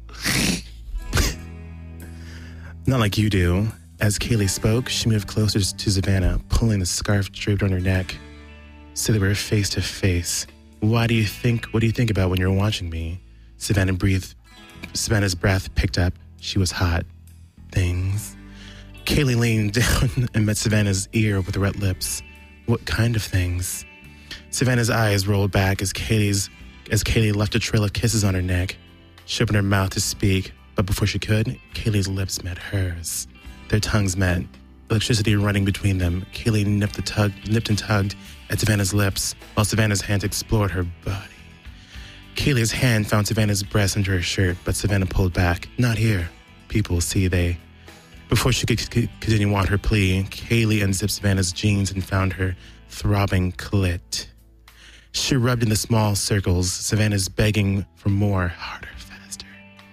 Speaker 6: Not like you do. As Kaylee spoke, she moved closer to Savannah, pulling the scarf draped on her neck. So they were face to face. What do you think about when you're watching me? Savannah breathed. Savannah's breath picked up. She was hot. Things. Kaylee leaned down and met Savannah's ear with wet lips. What kind of things? Savannah's eyes rolled back as Kaylee left a trail of kisses on her neck. She opened her mouth to speak, but before she could, Kaylee's lips met hers. Their tongues met, electricity running between them. Kaylee nipped and tugged at Savannah's lips, while Savannah's hands explored her body. Kaylee's hand found Savannah's breast under her shirt, but Savannah pulled back. Not here. People see they. Before she could continue on her plea, Kaylee unzipped Savannah's jeans and found her throbbing clit. She rubbed in the small circles, Savannah's begging for more, harder, faster.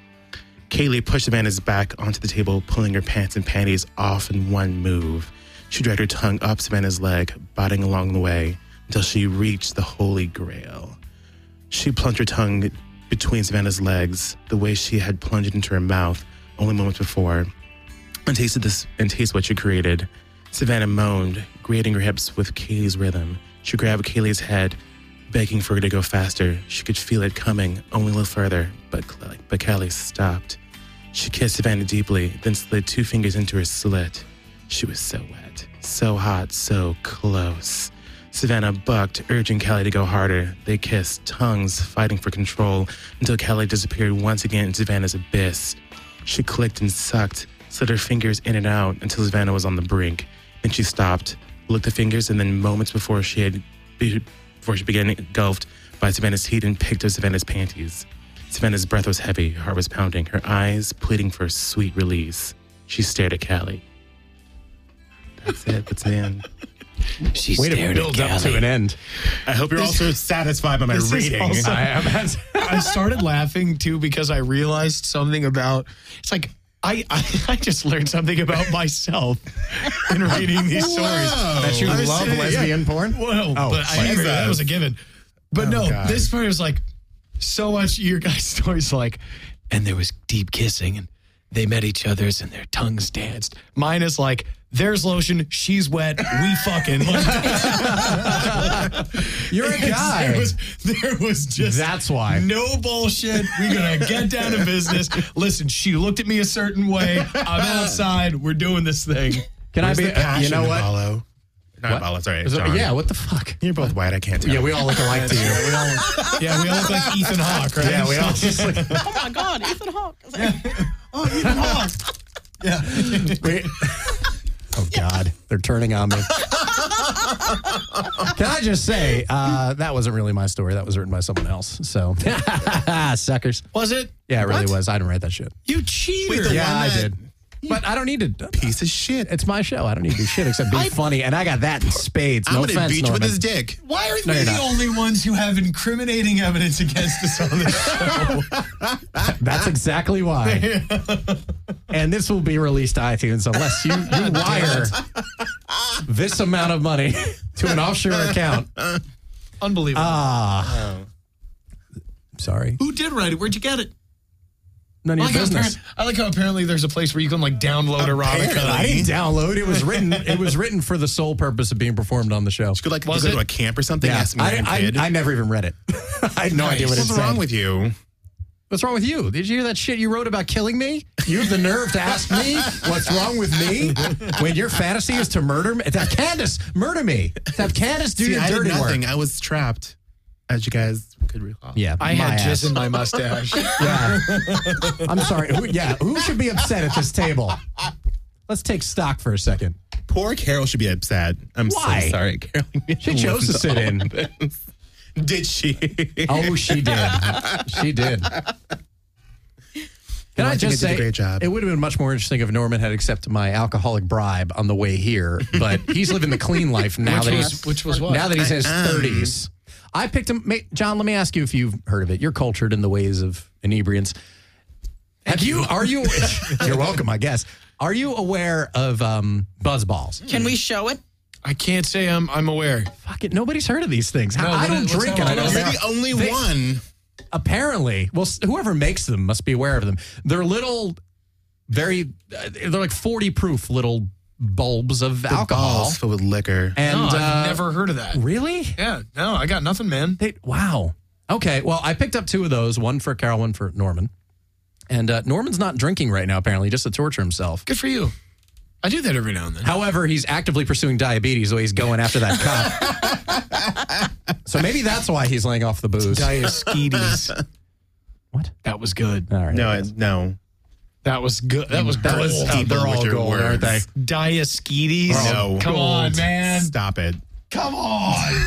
Speaker 6: Kaylee pushed Savannah's back onto the table, pulling her pants and panties off in one move. She dragged her tongue up Savannah's leg, biting along the way, until she reached the holy grail. She plunged her tongue between Savannah's legs, the way she had plunged into her mouth only moments before, and taste what she created. Savannah moaned, grating her hips with Kaylee's rhythm. She grabbed Kaylee's head, begging for her to go faster. She could feel it coming, only a little further, but Kaylee stopped. She kissed Savannah deeply, then slid 2 fingers into her slit. She was so wet, so hot, so close. Savannah bucked, urging Kaylee to go harder. They kissed, tongues fighting for control, until Kaylee disappeared once again into Savannah's abyss. She clicked and sucked, slid her fingers in and out until Savannah was on the brink. Then she stopped, licked the fingers, and then moments before she began engulfed by Savannah's heat and picked up Savannah's panties. Savannah's breath was heavy, her heart was pounding, her eyes pleading for a sweet release. She stared at Kaylee. That's it. That's the end.
Speaker 5: She
Speaker 4: Way to
Speaker 5: stared at
Speaker 4: build up to
Speaker 5: Kaylee.
Speaker 4: an end.
Speaker 6: I hope you're also satisfied by my reading.
Speaker 4: I am.
Speaker 5: I started laughing too because I realized something about. It's like I just learned something about myself in reading these stories.
Speaker 4: That you
Speaker 5: I was
Speaker 4: love
Speaker 5: saying,
Speaker 4: lesbian porn?
Speaker 5: Well,
Speaker 4: Oh,
Speaker 5: but that was a given. But no,
Speaker 6: God.
Speaker 5: this part was like so much. Your guys' stories like and there was deep kissing, and they met each other's, and their tongues danced. Mine is like, there's lotion, she's wet, we fucking.
Speaker 4: You're a guy.
Speaker 5: There was just
Speaker 4: That's why.
Speaker 5: no bullshit. We're gonna get down to business. Listen, she looked at me a certain way. I'm outside. We're doing this thing.
Speaker 4: Can I be? You know what?
Speaker 6: Apollo? Not Apollo, sorry. John.
Speaker 4: Yeah. What the fuck?
Speaker 6: You're both white. I can't tell.
Speaker 4: Yeah, we all look alike to you.
Speaker 5: We all look like Ethan Hawke, right?
Speaker 4: Yeah, we all just look.
Speaker 7: Oh my God, Ethan Hawke.
Speaker 5: Oh, Ethan Hawke. Yeah.
Speaker 4: Oh God, they're turning on me. Can I just say that wasn't really my story? That was written by someone else. So, suckers.
Speaker 5: Was it?
Speaker 4: Yeah, it really was. I didn't write that shit.
Speaker 5: You cheater.
Speaker 6: Wait, the
Speaker 4: Yeah,
Speaker 6: one
Speaker 4: I
Speaker 6: that-
Speaker 4: did. But I don't need to.
Speaker 6: Piece of shit.
Speaker 4: It's my show. I don't need to do shit except be funny, and I got that in spades.
Speaker 6: I'm
Speaker 4: No
Speaker 6: gonna
Speaker 4: offense,
Speaker 6: beat you with
Speaker 4: Norman.
Speaker 6: his dick.
Speaker 5: Why are
Speaker 4: No,
Speaker 5: we
Speaker 4: you're
Speaker 5: the
Speaker 4: not.
Speaker 5: only ones who have incriminating evidence against us on this show?
Speaker 4: That's exactly why. And this will be released to iTunes unless you wire this amount of money to an offshore account.
Speaker 5: Unbelievable.
Speaker 4: Sorry.
Speaker 5: Who did write it? Where'd you get it?
Speaker 4: None of your business.
Speaker 5: I like how apparently there's a place where you can like download erotica.
Speaker 4: I didn't download. It was written. It was written for the sole purpose of being performed on the show.
Speaker 6: You could like
Speaker 5: Was
Speaker 6: go
Speaker 5: it?
Speaker 6: to a camp or something.
Speaker 4: Yeah,
Speaker 6: Ask me when I'm
Speaker 4: I
Speaker 6: kid.
Speaker 4: never even read it. I had no idea what it
Speaker 6: What's
Speaker 4: said.
Speaker 6: wrong with you?
Speaker 4: What's wrong with you? Did you hear that shit you wrote about killing me? You have the nerve to ask me what's wrong with me when your fantasy is to murder me? To have Candace murder me. To have Candace do
Speaker 6: See,
Speaker 4: your
Speaker 6: I did
Speaker 4: dirty
Speaker 6: nothing.
Speaker 4: work.
Speaker 6: I was trapped, as you guys could recall.
Speaker 4: Yeah,
Speaker 5: I
Speaker 4: my
Speaker 5: had
Speaker 4: ass.
Speaker 5: jizz in my mustache.
Speaker 4: Yeah. I'm sorry. Who should be upset at this table? Let's take stock for a second.
Speaker 6: Poor Carol should be upset. I'm
Speaker 4: Why?
Speaker 6: so sorry, Carol.
Speaker 4: She chose to sit in.
Speaker 6: Did she?
Speaker 4: Oh, she did. She did. Can I
Speaker 6: I think
Speaker 4: just
Speaker 6: it did
Speaker 4: say,
Speaker 6: a great job.
Speaker 4: it would have been much more interesting if Norman had accepted my alcoholic bribe on the way here, but he's living the clean life now
Speaker 5: Which was what?
Speaker 4: Now that he's in his 30s. I picked him. John, let me ask you if you've heard of it. You're cultured in the ways of inebriants. Are you? You're welcome, I guess. Are you aware of buzz balls?
Speaker 7: Can we show it?
Speaker 5: I can't say I'm aware.
Speaker 4: Fuck it. Nobody's heard of these things.
Speaker 5: No,
Speaker 4: I don't
Speaker 5: what's
Speaker 4: drink,
Speaker 5: that
Speaker 4: and I
Speaker 5: one?
Speaker 4: don't
Speaker 6: You're
Speaker 4: know.
Speaker 6: the only
Speaker 4: They-
Speaker 6: one.
Speaker 4: Apparently, well, whoever makes them must be aware of them. They're little, they're like 40 proof little bulbs of alcohol.
Speaker 6: Balls filled with liquor.
Speaker 4: And
Speaker 5: No, I've never heard of that.
Speaker 4: really.
Speaker 5: Yeah, no, I got nothing, man.
Speaker 4: Wow. Okay. Well, I picked up 2 of those. One for Carol, one for Norman. And Norman's not drinking right now, apparently, just to torture himself.
Speaker 5: Good for you. I do that every now and then.
Speaker 4: However, he's actively pursuing diabetes, so he's going after that cop. So maybe that's why he's laying off the booze.
Speaker 5: Diabetes.
Speaker 4: What?
Speaker 5: That was good.
Speaker 4: All right.
Speaker 6: No.
Speaker 5: That was good. That was
Speaker 4: That was
Speaker 5: gold.
Speaker 4: they're all
Speaker 6: with your
Speaker 4: gold, aren't they?
Speaker 6: words.
Speaker 5: Diasketes.
Speaker 6: No.
Speaker 5: Come on, man.
Speaker 6: Stop it.
Speaker 5: Come on.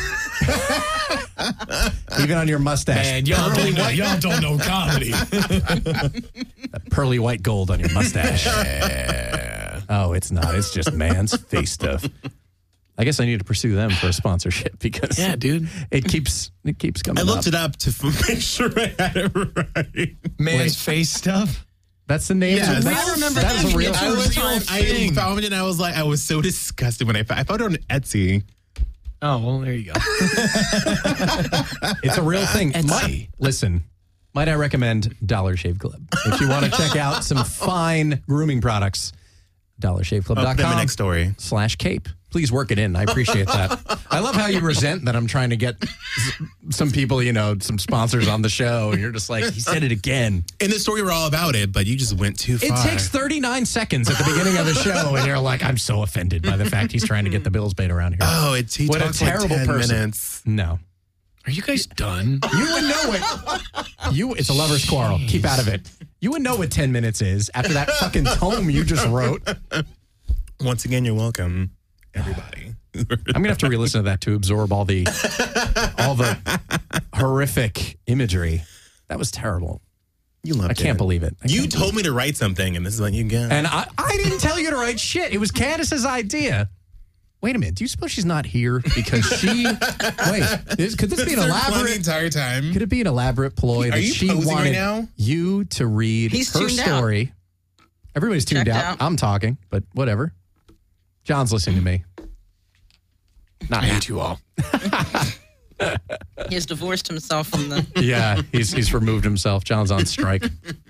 Speaker 4: Even on your mustache.
Speaker 5: Man, y'all don't know comedy.
Speaker 4: That pearly white gold on your mustache. Oh, it's not. It's just man's face stuff. I guess I need to pursue them for a sponsorship because
Speaker 5: Yeah, dude.
Speaker 4: it keeps coming
Speaker 6: I looked
Speaker 4: up.
Speaker 6: it up to make sure I had it right.
Speaker 5: Man's face stuff.
Speaker 4: That's the name.
Speaker 6: Yes.
Speaker 4: That's,
Speaker 6: I
Speaker 7: remember
Speaker 4: that is
Speaker 7: that.
Speaker 4: a real.
Speaker 7: It's
Speaker 6: I
Speaker 7: a
Speaker 6: was
Speaker 7: real
Speaker 6: I
Speaker 5: thing.
Speaker 6: found it and I was so disgusted when I found it on Etsy.
Speaker 5: Oh, well, there you go.
Speaker 4: It's a real thing.
Speaker 5: Etsy.
Speaker 4: Listen, might I recommend Dollar Shave Club if you want to check out some fine grooming products.
Speaker 6: Then my next
Speaker 4: DollarShaveClub.com
Speaker 6: story.
Speaker 4: /cape. Please work it in. I appreciate that. I love how you resent that I'm trying to get some people, some sponsors on the show. And you're just like, he said it again.
Speaker 6: In the story, we're all about it, but you just went too
Speaker 4: It
Speaker 6: far.
Speaker 4: takes 39 seconds at the beginning of the show. And you're like, I'm so offended by the fact he's trying to get the bills paid around here.
Speaker 6: Oh, he
Speaker 4: What a
Speaker 6: talks
Speaker 4: terrible
Speaker 6: like 10
Speaker 4: person.
Speaker 6: minutes.
Speaker 4: No.
Speaker 5: Are you guys done?
Speaker 4: You would know it. It's a lover's quarrel. Keep out of it. You would know what 10 minutes is after that fucking tome you just wrote.
Speaker 6: Once again, you're welcome, everybody.
Speaker 4: I'm gonna have to re-listen to that to absorb all the horrific imagery. That was terrible.
Speaker 6: You loved
Speaker 4: I can't
Speaker 6: it.
Speaker 4: believe it.
Speaker 6: You told me to write something, and this is what you got.
Speaker 4: And I didn't tell you to write shit. It was Candace's idea. Wait a minute. Do you suppose she's not here because she? Could this be an
Speaker 6: the
Speaker 4: elaborate?
Speaker 6: entire time.
Speaker 4: Could it be an elaborate ploy that
Speaker 6: you
Speaker 4: she
Speaker 6: posing right
Speaker 4: wanted
Speaker 6: now?
Speaker 4: you to read
Speaker 7: He's
Speaker 4: her
Speaker 7: tuned out.
Speaker 4: story? Everybody's tuned
Speaker 7: Checked
Speaker 4: out.
Speaker 7: out.
Speaker 4: I'm talking, but whatever. John's listening to me. Not
Speaker 5: I
Speaker 4: now.
Speaker 5: hate you all.
Speaker 7: He has divorced himself from the.
Speaker 4: Yeah, he's removed himself. John's on strike.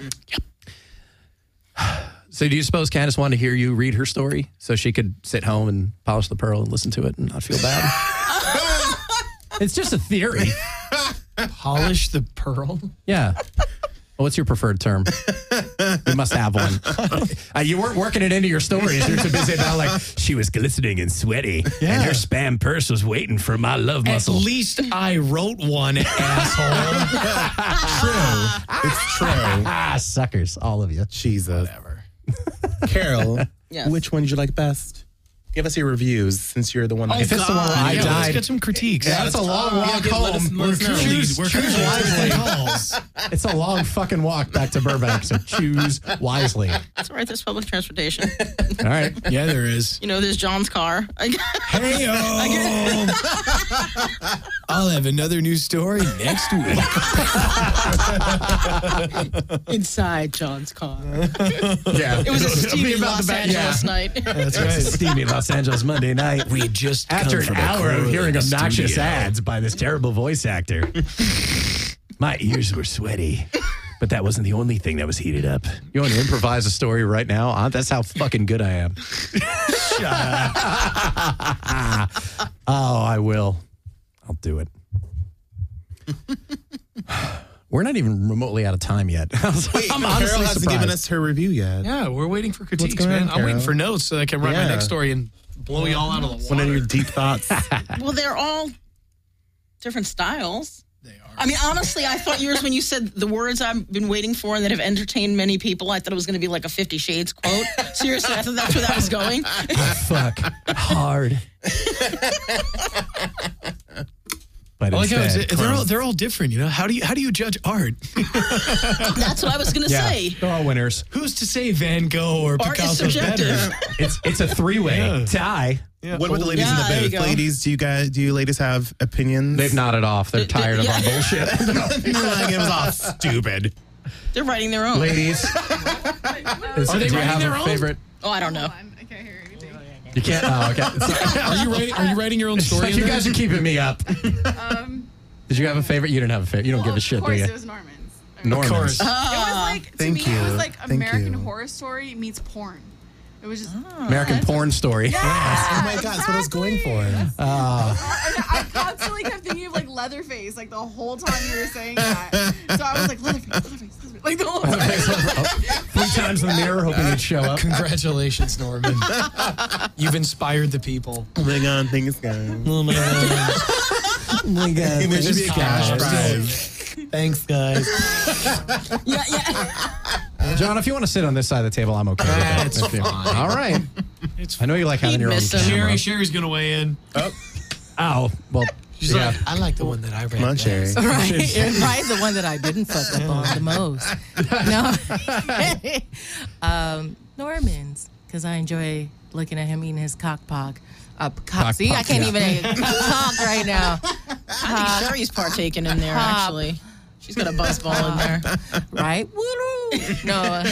Speaker 4: So do you suppose Candace wanted to hear you read her story so she could sit home and polish the pearl and listen to it and not feel bad? It's just a theory.
Speaker 5: Polish the pearl?
Speaker 4: Yeah. What's your preferred term? You must have one. You weren't working it into your stories. You're too busy about like, she was glistening and sweaty, and her spam purse was waiting for my love muscle.
Speaker 5: At least I wrote one, asshole.
Speaker 6: True. It's true.
Speaker 4: Suckers, all of you.
Speaker 6: Jesus.
Speaker 5: Whatever.
Speaker 6: Carol,
Speaker 7: Yes.
Speaker 6: which one did you like best? Give us your reviews since you're the one that
Speaker 4: If it's the one where I
Speaker 5: Let's
Speaker 4: died,
Speaker 5: get some critiques.
Speaker 4: yeah, it's a long walk home.
Speaker 5: We're
Speaker 4: Choose wisely.
Speaker 5: calls.
Speaker 4: It's a long fucking walk back to Burbank, so choose wisely.
Speaker 7: That's all right. There's public transportation.
Speaker 4: All right.
Speaker 5: Yeah, there is.
Speaker 7: You know, there's John's car.
Speaker 5: Hey, I'll have another new story next week.
Speaker 7: Inside John's car.
Speaker 4: Yeah.
Speaker 7: It was a
Speaker 4: It'll be
Speaker 7: steamy
Speaker 4: about
Speaker 7: Los
Speaker 4: the
Speaker 7: Angeles night.
Speaker 5: That's
Speaker 4: It's a steamy Los Angeles Monday night.
Speaker 5: We just
Speaker 4: After
Speaker 5: come
Speaker 4: an
Speaker 5: from a
Speaker 4: hour of
Speaker 5: crew
Speaker 4: hearing
Speaker 5: in the
Speaker 4: obnoxious
Speaker 5: studio.
Speaker 4: ads by this terrible voice actor, my ears were sweaty. But that wasn't the only thing that was heated up. You want to improvise a story right now? That's how fucking good I am. Shut up. Oh, I will. I'll do it. We're not even remotely out of time yet.
Speaker 6: Wait,
Speaker 4: I'm
Speaker 6: Carol
Speaker 4: honestly
Speaker 6: hasn't
Speaker 4: surprised.
Speaker 6: given us her review yet.
Speaker 5: Yeah, we're waiting for critiques,
Speaker 6: going on,
Speaker 5: man. I'm waiting
Speaker 6: Carol?
Speaker 5: for notes so I can write my
Speaker 6: Yeah.
Speaker 5: next story and blow you all out of the
Speaker 6: One of
Speaker 5: water.
Speaker 6: your deep thoughts.
Speaker 7: Well, they're all different styles.
Speaker 5: They are.
Speaker 7: I mean, honestly, I thought yours when you said the words I've been waiting for and that have entertained many people. I thought it was going to be like a 50 Shades quote. Seriously, I thought that's where that was going.
Speaker 4: Fuck hard. But
Speaker 5: I like how
Speaker 4: instead,
Speaker 5: they're all different, you know. How do you judge art?
Speaker 7: That's what I was going to
Speaker 4: yeah,
Speaker 7: say.
Speaker 4: they're all winners.
Speaker 5: Who's to say Van Gogh or
Speaker 7: Art is
Speaker 5: Picasso's better?
Speaker 7: subjective.
Speaker 4: It's a three-way
Speaker 5: Yeah.
Speaker 4: tie.
Speaker 5: Yeah.
Speaker 6: What about the ladies
Speaker 7: Yeah,
Speaker 6: in
Speaker 7: there
Speaker 6: the
Speaker 7: you
Speaker 6: booth?
Speaker 7: go.
Speaker 6: Ladies, do you ladies have opinions?
Speaker 4: They've nodded off. They're tired of
Speaker 7: yeah.
Speaker 4: our bullshit.
Speaker 6: Like, it was all stupid.
Speaker 7: They're writing their own.
Speaker 4: Ladies,
Speaker 5: Are they
Speaker 4: do you
Speaker 5: writing
Speaker 4: have
Speaker 5: their
Speaker 4: a
Speaker 5: own?
Speaker 4: favorite?
Speaker 7: Oh, I don't know.
Speaker 9: I can't hear anything.
Speaker 4: You can't. Oh, okay.
Speaker 5: Are you writing your own
Speaker 4: It's
Speaker 5: story?
Speaker 4: like
Speaker 5: in
Speaker 4: you
Speaker 5: there?
Speaker 4: guys are keeping me up. Did you have a favorite? You didn't have a favorite. You don't give a shit,
Speaker 9: Of
Speaker 4: do
Speaker 9: course,
Speaker 4: you?
Speaker 9: it was Norman's.
Speaker 4: Norman's.
Speaker 5: Of course.
Speaker 9: It was like, to
Speaker 6: Thank
Speaker 9: me, it was
Speaker 6: you.
Speaker 9: like
Speaker 6: Thank
Speaker 9: American
Speaker 6: you.
Speaker 9: Horror Story meets porn. It was just.
Speaker 4: American Porn Story.
Speaker 6: Oh my God, that's what I was going for.
Speaker 9: And I constantly kept thinking of like Leatherface, like the whole time you were saying that. So I was like, Leatherface. Like the whole time.
Speaker 4: 3 times in the mirror, hoping you'd show up.
Speaker 5: Congratulations, Norman. You've inspired the people.
Speaker 6: Oh my God, thanks, guys.
Speaker 5: Oh my God.
Speaker 4: Oh my God.
Speaker 6: There should be a cash
Speaker 5: God.
Speaker 6: prize.
Speaker 5: Thanks, guys.
Speaker 7: Yeah.
Speaker 4: John, if you want to sit on this side of the table, I'm okay with that.
Speaker 5: That's
Speaker 4: If you-
Speaker 5: fine.
Speaker 4: All right.
Speaker 5: It's
Speaker 4: I know you like having your own
Speaker 7: missed him.
Speaker 4: camera.
Speaker 5: Sherry's gonna weigh in.
Speaker 4: Oh, well,
Speaker 5: She's
Speaker 4: yeah.
Speaker 5: like, I like the one that I read.
Speaker 6: Come on, Sherry.
Speaker 8: Right. And probably the one that I didn't fuck up on the most. No. Norman's, because I enjoy looking at him eating his cockpog. See, I can't even talk right now.
Speaker 7: I think Sherry's partaking in there, actually. She's got a buzzball in there.
Speaker 8: Right? Woo-hoo. No.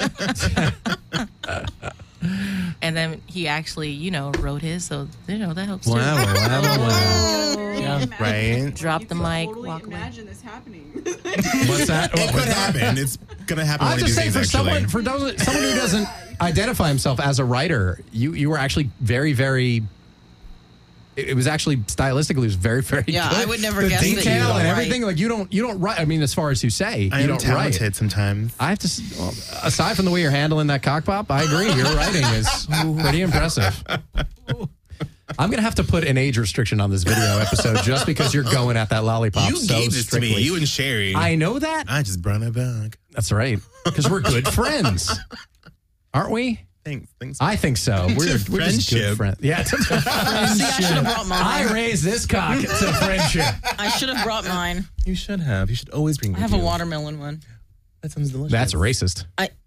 Speaker 8: And then he actually, wrote his, so, that helps too.
Speaker 4: Wow.
Speaker 5: Yeah.
Speaker 6: Right?
Speaker 8: Drop the mic,
Speaker 9: Totally
Speaker 8: walk away.
Speaker 9: imagine this happening.
Speaker 4: What's that?
Speaker 6: It could happen. It's gonna happen
Speaker 4: I
Speaker 6: one
Speaker 4: have
Speaker 6: of
Speaker 4: to
Speaker 6: these
Speaker 4: say,
Speaker 6: days,
Speaker 4: for
Speaker 6: actually.
Speaker 4: someone who doesn't identify himself as a writer, you were actually very, very. It was actually stylistically, it was very, very
Speaker 7: Yeah,
Speaker 4: good.
Speaker 7: I would never
Speaker 4: the
Speaker 7: guess that you
Speaker 4: detail
Speaker 7: don't
Speaker 4: and
Speaker 7: write.
Speaker 4: everything. Like you don't write. I mean, as far as you say,
Speaker 6: I
Speaker 4: you
Speaker 6: am
Speaker 4: don't
Speaker 6: talented
Speaker 4: write.
Speaker 6: sometimes.
Speaker 4: I have to. Well, aside from the way you're handling that cock pop, I agree. Your writing is pretty impressive. I'm gonna have to put an age restriction on this video episode just because you're going at that lollipop
Speaker 6: You
Speaker 4: so
Speaker 6: gave this to me,
Speaker 4: strictly.
Speaker 6: you and Sherry.
Speaker 4: I know that.
Speaker 6: I just brought it back.
Speaker 4: That's right. Because we're good friends, aren't we?
Speaker 6: Thanks.
Speaker 4: I think so. We're just good
Speaker 6: friendship.
Speaker 4: friends. Yeah.
Speaker 7: See, I should have brought
Speaker 4: I
Speaker 7: mine.
Speaker 4: raised this cock to friendship.
Speaker 7: I should have brought mine.
Speaker 6: You should have. You should always bring.
Speaker 7: I have a watermelon one.
Speaker 6: That sounds delicious.
Speaker 4: That's racist.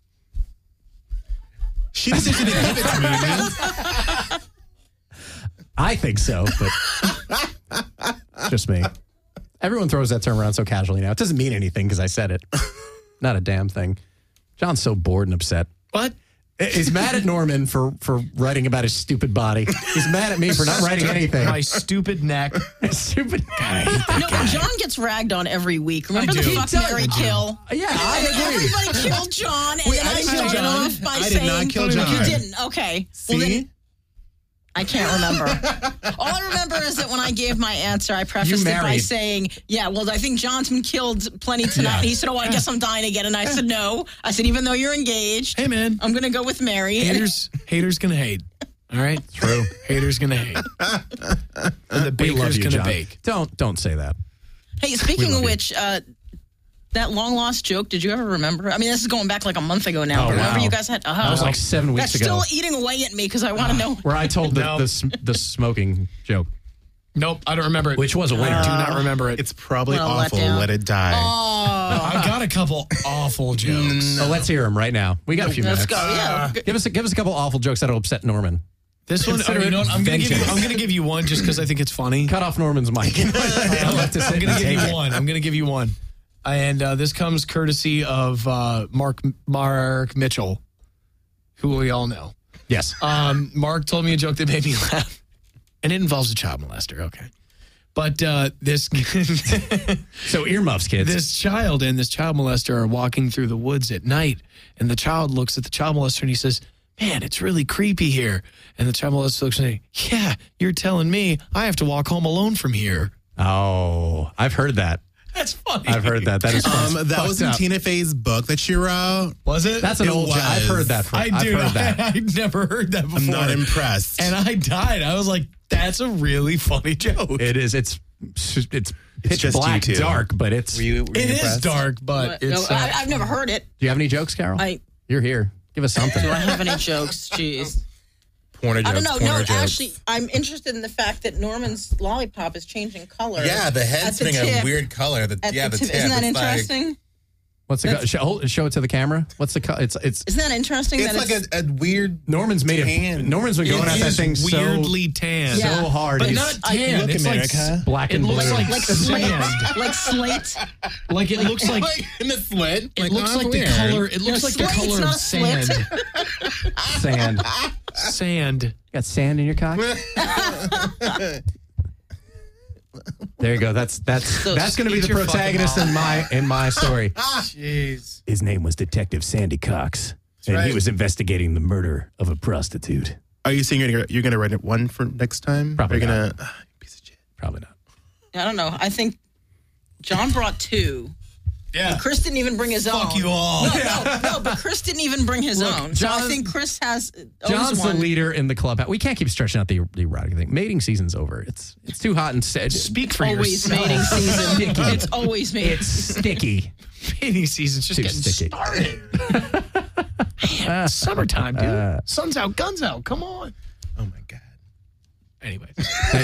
Speaker 6: She just didn't give it to me. Man.
Speaker 4: I think so, but just me. Everyone throws that term around so casually now. It doesn't mean anything because I said it. Not a damn thing. John's so bored and upset.
Speaker 5: What?
Speaker 4: He's mad at Norman for writing about his stupid body. He's mad at me for not writing anything.
Speaker 5: My stupid neck.
Speaker 4: Stupid.
Speaker 7: No, John gets ragged on every week. Remember the fuck, Mary, kill?
Speaker 4: Yeah, I agree.
Speaker 7: Everybody killed John, and then I started off by
Speaker 6: I did
Speaker 7: saying
Speaker 6: not kill John.
Speaker 7: you didn't. Okay. Well, then I can't remember. All I remember is that when I gave my answer, I prefaced it by saying, yeah, well, I think John's been killed plenty tonight.
Speaker 4: Yeah.
Speaker 7: And he said, oh, I guess I'm dying again. And I said, no. I said, even though you're engaged,
Speaker 5: Hey, man.
Speaker 7: I'm going to go with Mary.
Speaker 5: Haters gonna hate. All right?
Speaker 4: True.
Speaker 5: Haters gonna hate. And the
Speaker 4: We love
Speaker 5: baker's
Speaker 4: you,
Speaker 5: gonna
Speaker 4: John.
Speaker 5: bake.
Speaker 4: Don't say that.
Speaker 7: Hey, speaking of which, that long lost joke, did you ever remember? I mean, this is going back like a month ago now.
Speaker 4: Oh,
Speaker 7: but remember
Speaker 4: wow.
Speaker 7: you guys had?
Speaker 4: That was like 7 weeks
Speaker 7: That's
Speaker 4: ago.
Speaker 7: still eating away at me because I want to know.
Speaker 4: Where I told the smoking joke.
Speaker 5: Nope, I don't remember it.
Speaker 4: Which was a winner.
Speaker 5: I do not remember it.
Speaker 6: It's probably
Speaker 7: What a
Speaker 6: awful.
Speaker 7: letdown.
Speaker 6: Let it die.
Speaker 5: I've got a couple awful jokes.
Speaker 4: So let's hear them right now. We got a few
Speaker 7: Let's
Speaker 4: minutes.
Speaker 7: go. Yeah.
Speaker 4: Give us a couple awful jokes that'll upset Norman.
Speaker 5: This one,
Speaker 4: Consider
Speaker 5: you know what? I'm gonna
Speaker 4: vengeance.
Speaker 5: give you one just because I think it's funny.
Speaker 4: Cut off Norman's mic. I'll have to sit
Speaker 5: I'm gonna
Speaker 4: and
Speaker 5: give
Speaker 4: take
Speaker 5: you
Speaker 4: it.
Speaker 5: one. I'm gonna give you one. And this comes courtesy of Mark Mitchell, who we all know.
Speaker 4: Yes.
Speaker 5: Mark told me a joke that made me laugh, and it involves a child molester. Okay, but this
Speaker 4: So earmuffs, kids.
Speaker 5: this child and this child molester are walking through the woods at night, and the child looks at the child molester and he says, "Man, it's really creepy here." And the child molester looks and says, "Yeah, you're telling me I have to walk home alone from here."
Speaker 4: Oh, I've heard that.
Speaker 5: That's funny.
Speaker 4: I've heard that. That is
Speaker 6: That was in
Speaker 4: up.
Speaker 6: Tina Fey's book that she wrote.
Speaker 5: Was it?
Speaker 4: That's an
Speaker 6: It
Speaker 4: old joke. I've
Speaker 6: was.
Speaker 4: heard that. I've heard that.
Speaker 5: I'd never heard that before.
Speaker 6: I'm not impressed.
Speaker 5: And I died. I was like, that's a really funny joke.
Speaker 4: It is. It's pitch
Speaker 6: just
Speaker 4: black,
Speaker 6: you two.
Speaker 4: dark, but it's.
Speaker 6: Were you
Speaker 5: It is
Speaker 6: impressed?
Speaker 5: dark, but
Speaker 7: No,
Speaker 5: it's.
Speaker 7: I've never heard it.
Speaker 4: Do you have any jokes, Carol? You're here. Give us something.
Speaker 7: Do I have any jokes? Jeez.
Speaker 6: Porno jokes.
Speaker 7: I don't know.
Speaker 6: porno
Speaker 7: No,
Speaker 6: jokes.
Speaker 7: actually, I'm interested in the fact that Norman's lollipop is changing color.
Speaker 10: Yeah, the head's
Speaker 7: at the
Speaker 10: getting a
Speaker 7: tip.
Speaker 10: weird color. The
Speaker 7: At
Speaker 10: tip.
Speaker 7: Isn't that
Speaker 10: It's like-
Speaker 7: interesting?
Speaker 4: What's the show it to the camera? What's the it's
Speaker 7: Isn't that interesting?
Speaker 10: It's
Speaker 7: that
Speaker 10: like a weird.
Speaker 4: Norman's made it.
Speaker 10: tan.
Speaker 4: Norman's been going
Speaker 5: It
Speaker 4: at that
Speaker 5: is
Speaker 4: thing
Speaker 5: weirdly tan.
Speaker 7: Yeah.
Speaker 4: so hard.
Speaker 5: But
Speaker 4: He's
Speaker 5: not tan.
Speaker 6: Look,
Speaker 5: It's
Speaker 6: America.
Speaker 5: like
Speaker 4: black
Speaker 5: it
Speaker 4: and blue.
Speaker 5: looks like
Speaker 7: slate,
Speaker 5: sand.
Speaker 7: like slate.
Speaker 5: Like it looks like
Speaker 10: in the slit.
Speaker 5: it looks like the color. It looks like the
Speaker 7: slate, it's
Speaker 5: color
Speaker 7: not
Speaker 5: of
Speaker 7: slit.
Speaker 5: sand.
Speaker 4: sand.
Speaker 5: Sand.
Speaker 4: Got sand in your cock? There you go. That's going to be
Speaker 5: eat
Speaker 4: the
Speaker 5: your fucking
Speaker 4: protagonist in my story.
Speaker 10: Jeez.
Speaker 4: His name was Detective Sandy Cox, and he
Speaker 10: right.
Speaker 4: was investigating the murder of a prostitute.
Speaker 6: Are you saying you're gonna write one for next time?
Speaker 4: Probably
Speaker 6: You're
Speaker 4: not.
Speaker 6: gonna piece of shit.
Speaker 4: Probably not.
Speaker 7: I don't know. I think John brought two.
Speaker 5: Yeah.
Speaker 7: Chris didn't even bring his own.
Speaker 5: Fuck you all.
Speaker 7: No, but Chris didn't even bring his own. So I
Speaker 4: John-
Speaker 7: think Chris owes
Speaker 4: John's the
Speaker 7: one.
Speaker 4: leader in the clubhouse. We can't keep stretching out the erotic thing. Mating season's over. It's too hot and sad.
Speaker 5: Speak for
Speaker 7: Always
Speaker 5: yourself.
Speaker 7: mating season. It's always mating.
Speaker 4: It's sticky.
Speaker 5: Mating season's just
Speaker 4: Too
Speaker 5: getting
Speaker 4: sticky.
Speaker 5: started. Man, it's summertime, dude. Sun's out, guns out. Come on.
Speaker 6: Oh my god.
Speaker 5: Anyways,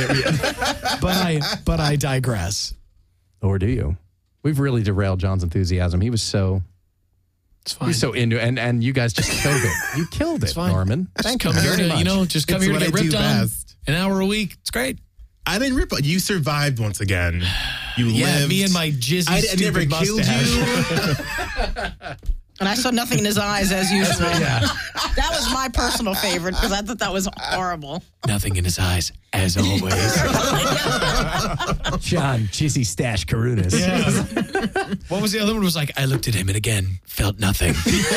Speaker 5: but I digress.
Speaker 4: Or do you? We've really derailed John's enthusiasm. He was so
Speaker 5: It's fine.
Speaker 4: he's so into it, and you guys just killed it. You killed it,
Speaker 5: fine.
Speaker 4: Norman.
Speaker 5: Just come
Speaker 4: you
Speaker 5: here
Speaker 4: very
Speaker 5: to,
Speaker 4: much.
Speaker 5: just come
Speaker 6: It's
Speaker 5: here to
Speaker 6: what
Speaker 5: get
Speaker 6: I do
Speaker 5: ripped on.
Speaker 6: best.
Speaker 5: An hour a week. It's great.
Speaker 6: I didn't rip. You survived once again. You
Speaker 5: Yeah,
Speaker 6: lived.
Speaker 5: me and my jizzy
Speaker 6: I
Speaker 5: stupid
Speaker 6: never killed
Speaker 5: mustache.
Speaker 6: you.
Speaker 7: And I saw nothing in his eyes as usual.
Speaker 4: Yeah.
Speaker 7: That was my personal favorite because I thought that was horrible.
Speaker 5: Nothing in his eyes, as always.
Speaker 4: John Jizzy Stash Karunas.
Speaker 5: What was the other one? It was like, I looked at him and again, felt nothing.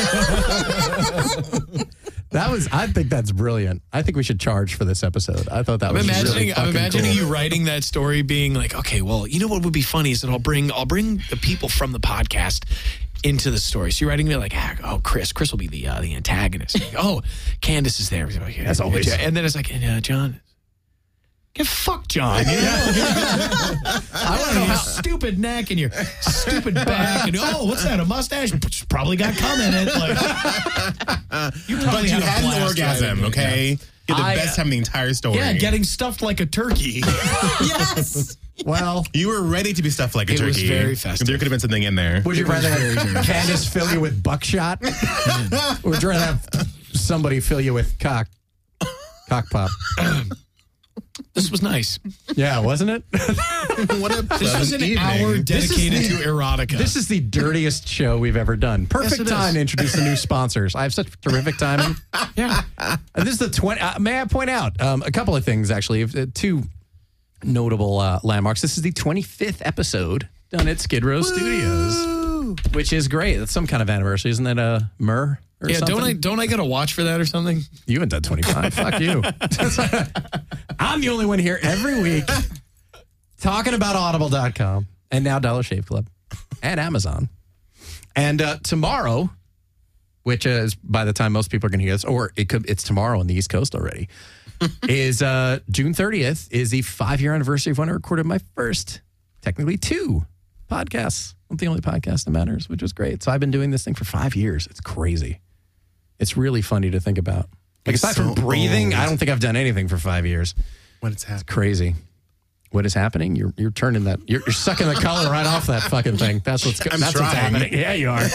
Speaker 4: I think that's brilliant. I think we should charge for this episode. I thought that
Speaker 5: I'm
Speaker 4: was
Speaker 5: imagining,
Speaker 4: really
Speaker 5: I'm
Speaker 4: fucking
Speaker 5: imagining
Speaker 4: cool.
Speaker 5: you writing that story, being like, okay, well, you know what would be funny is that I'll bring the people from the podcast into the story. So you're writing me like, Chris will be the antagonist. Like, oh, Candace is there. Like,
Speaker 4: As always.
Speaker 5: And then it's like, John. Yeah, fuck John. You know? I want to know your stupid neck and your stupid back. And what's that? A mustache? Probably got cum in it. Like, you
Speaker 6: But
Speaker 5: probably
Speaker 6: you
Speaker 5: had a
Speaker 6: had an
Speaker 5: blast
Speaker 6: orgasm,
Speaker 5: writing it.
Speaker 6: okay? You're the best time in the entire story.
Speaker 5: Yeah, getting stuffed like a turkey.
Speaker 7: Yes.
Speaker 4: Well,
Speaker 6: you were ready to be stuffed like a
Speaker 5: It
Speaker 6: turkey.
Speaker 5: was very festive.
Speaker 6: There could have been something in there.
Speaker 4: would you rather have Candace fill you with buckshot? Or would you rather have somebody fill you with cock pop?
Speaker 5: This was nice.
Speaker 4: Yeah, wasn't it?
Speaker 6: What a
Speaker 5: This was an
Speaker 6: evening.
Speaker 5: hour dedicated to erotica.
Speaker 4: This is the dirtiest show we've ever done. Perfect
Speaker 5: Yes, it
Speaker 4: time
Speaker 5: is.
Speaker 4: to introduce the new sponsors. I have such terrific timing.
Speaker 5: Yeah.
Speaker 4: This is the 20. May I point out a couple of things, actually, two notable landmarks. This is the 25th episode done at Skid Row Studios, which is great. That's some kind of anniversary, isn't that Myrrh? Or
Speaker 5: Yeah,
Speaker 4: something?
Speaker 5: don't I get a watch for that or something?
Speaker 4: You haven't done 25. Fuck you. I'm the only one here every week talking about Audible.com and now Dollar Shave Club and Amazon. And tomorrow, which is by the time most people are going to hear this, or it's tomorrow on the East Coast already, is June 30th is the 5-year anniversary of when I recorded my first, technically 2 podcasts. I'm the only podcast that matters, which was great. So I've been doing this thing for 5 years. It's crazy. It's really funny to think about. Like, aside from breathing, I don't think I've done anything for 5 years.
Speaker 6: What's happening?
Speaker 4: It's crazy. What is happening? You're turning that. You're sucking the color right off that fucking thing. That's what's happening. Yeah, you are.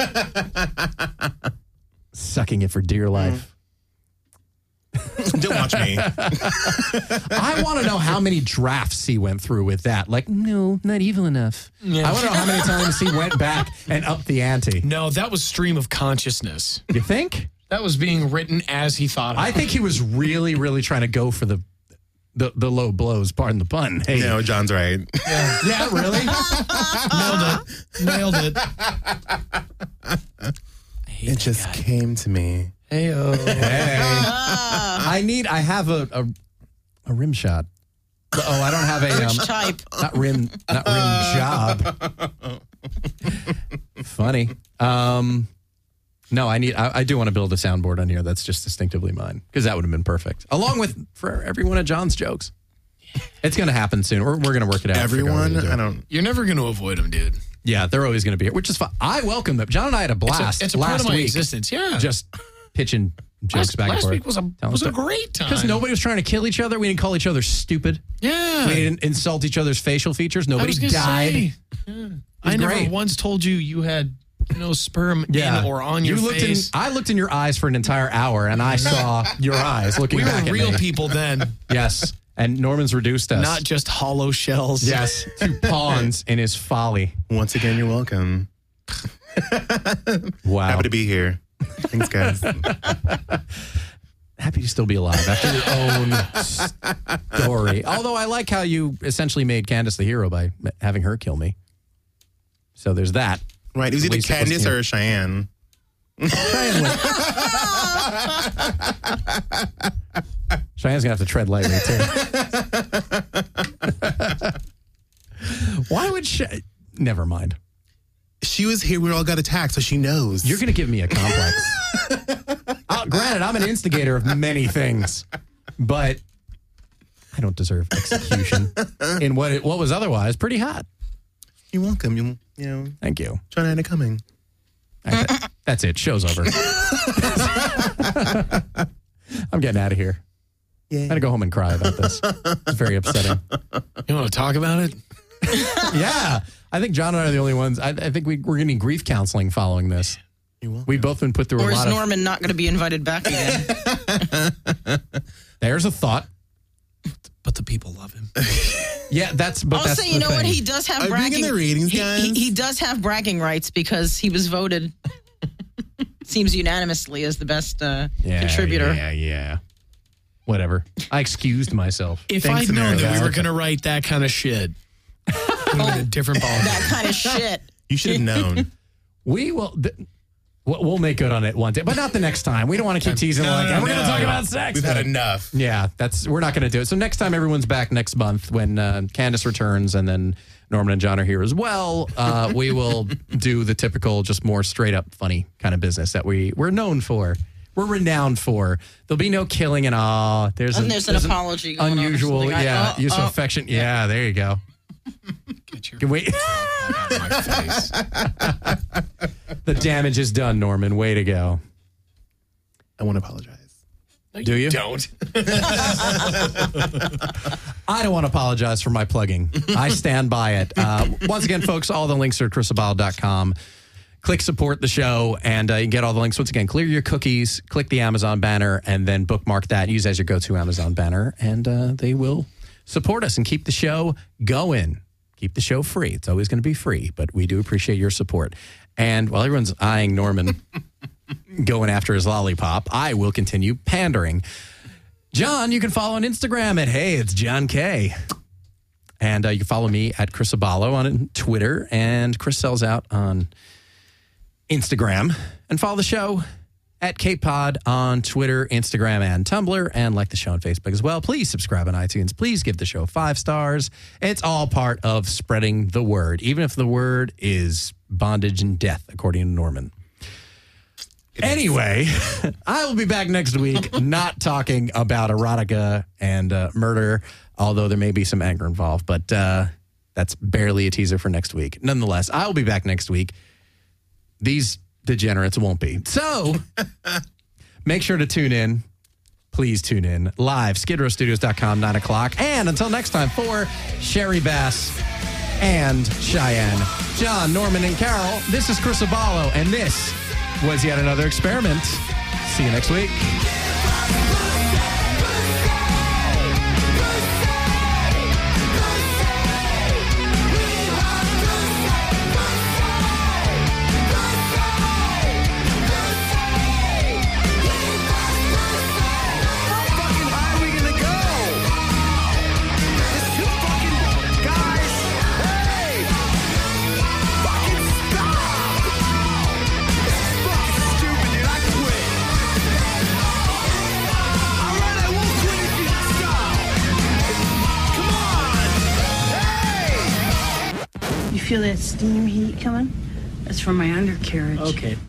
Speaker 4: Sucking it for dear life.
Speaker 6: Don't watch me.
Speaker 4: I want to know how many drafts he went through with that. Like, no, not evil enough.
Speaker 5: Yeah.
Speaker 4: I want to know how many times he went back and upped the ante.
Speaker 5: No, that was stream of consciousness.
Speaker 4: You think?
Speaker 5: That was being written as he thought.
Speaker 4: I think he was really, really trying to go for the low blows. Pardon the pun. Hey.
Speaker 6: No, John's right.
Speaker 4: Yeah, really?
Speaker 5: Nailed it.
Speaker 6: It just came to me.
Speaker 5: Hey-o.
Speaker 4: Hey. I have a rim shot. Oh, I don't have a
Speaker 7: Which type?
Speaker 4: not rim job. Funny. No, I do want to build a soundboard on here that's just distinctively mine, because that would have been perfect. Along with for every one of John's jokes. It's going to happen soon. We're going to work it out.
Speaker 6: Everyone?
Speaker 4: I
Speaker 6: don't.
Speaker 5: You're never going to avoid them, dude.
Speaker 4: Yeah, they're always going to be here, which is fine. I welcome them. John and I had a blast
Speaker 5: It's a part
Speaker 4: last
Speaker 5: of my
Speaker 4: week.
Speaker 5: existence. Yeah.
Speaker 4: Just pitching jokes back and
Speaker 5: last
Speaker 4: forth.
Speaker 5: week was a great time.
Speaker 4: Because nobody was trying to kill each other. We didn't call each other stupid.
Speaker 5: Yeah.
Speaker 4: We didn't insult each other's facial features. Nobody died.
Speaker 5: I never
Speaker 4: great.
Speaker 5: once told you had sperm in or on your face.
Speaker 4: I looked in your eyes for an entire hour, and I saw your eyes looking
Speaker 5: We
Speaker 4: back
Speaker 5: were
Speaker 4: at
Speaker 5: real
Speaker 4: me.
Speaker 5: people then.
Speaker 4: Yes. And Norman's reduced us.
Speaker 5: Not just hollow shells.
Speaker 4: Yes. To pawns in his folly.
Speaker 6: Once again, you're welcome.
Speaker 4: Wow.
Speaker 6: Happy to be here. Thanks, guys.
Speaker 4: Happy to still be alive after your own story. Although I like how you essentially made Candace the hero by having her kill me. So there's that.
Speaker 6: Right. It was
Speaker 4: At
Speaker 6: either
Speaker 4: least it was,
Speaker 6: Candace or Cheyenne.
Speaker 4: Cheyenne's going to have to tread lightly, too. Why would Never mind.
Speaker 6: She was here. We all got attacked, so she knows.
Speaker 4: You're going to give me a complex. Granted, I'm an instigator of many things, but I don't deserve execution in what was otherwise pretty hot.
Speaker 6: You're welcome. You know.
Speaker 4: Thank you.
Speaker 6: Joanna coming.
Speaker 4: That's it. Show's over. I'm getting out of here. I'm going to go home and cry about this. It's very upsetting.
Speaker 5: You want to talk about it?
Speaker 4: Yeah. I think John and I are the only ones. I think we're going to need grief counseling following this. We've both been put through
Speaker 7: Or
Speaker 4: a
Speaker 7: is
Speaker 4: lot of...
Speaker 7: Norman not going to be invited back again?
Speaker 4: There's a thought.
Speaker 5: But the people love him.
Speaker 4: Yeah, that's
Speaker 7: Also,
Speaker 4: the
Speaker 7: you know
Speaker 4: thing.
Speaker 7: what? He does have
Speaker 6: Are we
Speaker 7: bragging.
Speaker 6: getting the ratings, guys?
Speaker 7: He does have bragging rights because he was voted. Seems unanimously as the best contributor.
Speaker 4: Yeah. Whatever. I excused myself.
Speaker 5: If
Speaker 6: Thanks,
Speaker 5: I'd known that we
Speaker 6: America.
Speaker 5: were going to write that kind of shit, it would have been a different ball.
Speaker 7: That kind of shit.
Speaker 6: You should have known.
Speaker 4: We will... We'll make good on it one day, but not the next time. We don't want to keep teasing we're going to talk about sex.
Speaker 6: We've had enough.
Speaker 4: Yeah, we're not going to do it. So next time everyone's back next month when Candace returns and then Norman and John are here as well, we will do the typical, just more straight up funny kind of business that we're known for. We're renowned for. There'll be no killing and there's an
Speaker 7: apology going on or
Speaker 4: unusual,
Speaker 7: something.
Speaker 4: use of affection. Yeah, there you go. Can we?
Speaker 5: Out of my face.
Speaker 4: The damage is done, Norman. Way to go.
Speaker 6: I want to apologize.
Speaker 4: Do you?
Speaker 5: Don't.
Speaker 4: I don't want to apologize for my plugging. I stand by it. Once again, folks, all the links are at chrisabile.com. click support the show, and you get all the links. Once again, clear your cookies, click the Amazon banner, and then bookmark that. Use as your go-to Amazon banner, and they will support us and keep the show going. Keep the show free. It's always going to be free, but we do appreciate your support. And while everyone's eyeing Norman going after his lollipop, I will continue pandering. John, you can follow on Instagram at Hey, it's John K. And you can follow me at Chris Abalo on Twitter, and Chris Sells Out on Instagram. And follow the show at KPod on Twitter, Instagram, and Tumblr, and like the show on Facebook as well. Please subscribe on iTunes. Please give the show 5 stars. It's all part of spreading the word, even if the word is bondage and death, according to Norman. Anyway, I will be back next week not talking about erotica and murder, although there may be some anger involved, but that's barely a teaser for next week. Nonetheless, I will be back next week. These degenerates won't be. So make sure to tune in. Please tune in. Live, skidrowstudios.com, 9 o'clock. And until next time, for Sherry Bass and Cheyenne, John, Norman, and Carol, this is Chris Abalo, and this was yet another experiment. See you next week.
Speaker 11: Feel that steam heat coming? That's from my undercarriage.
Speaker 12: Okay.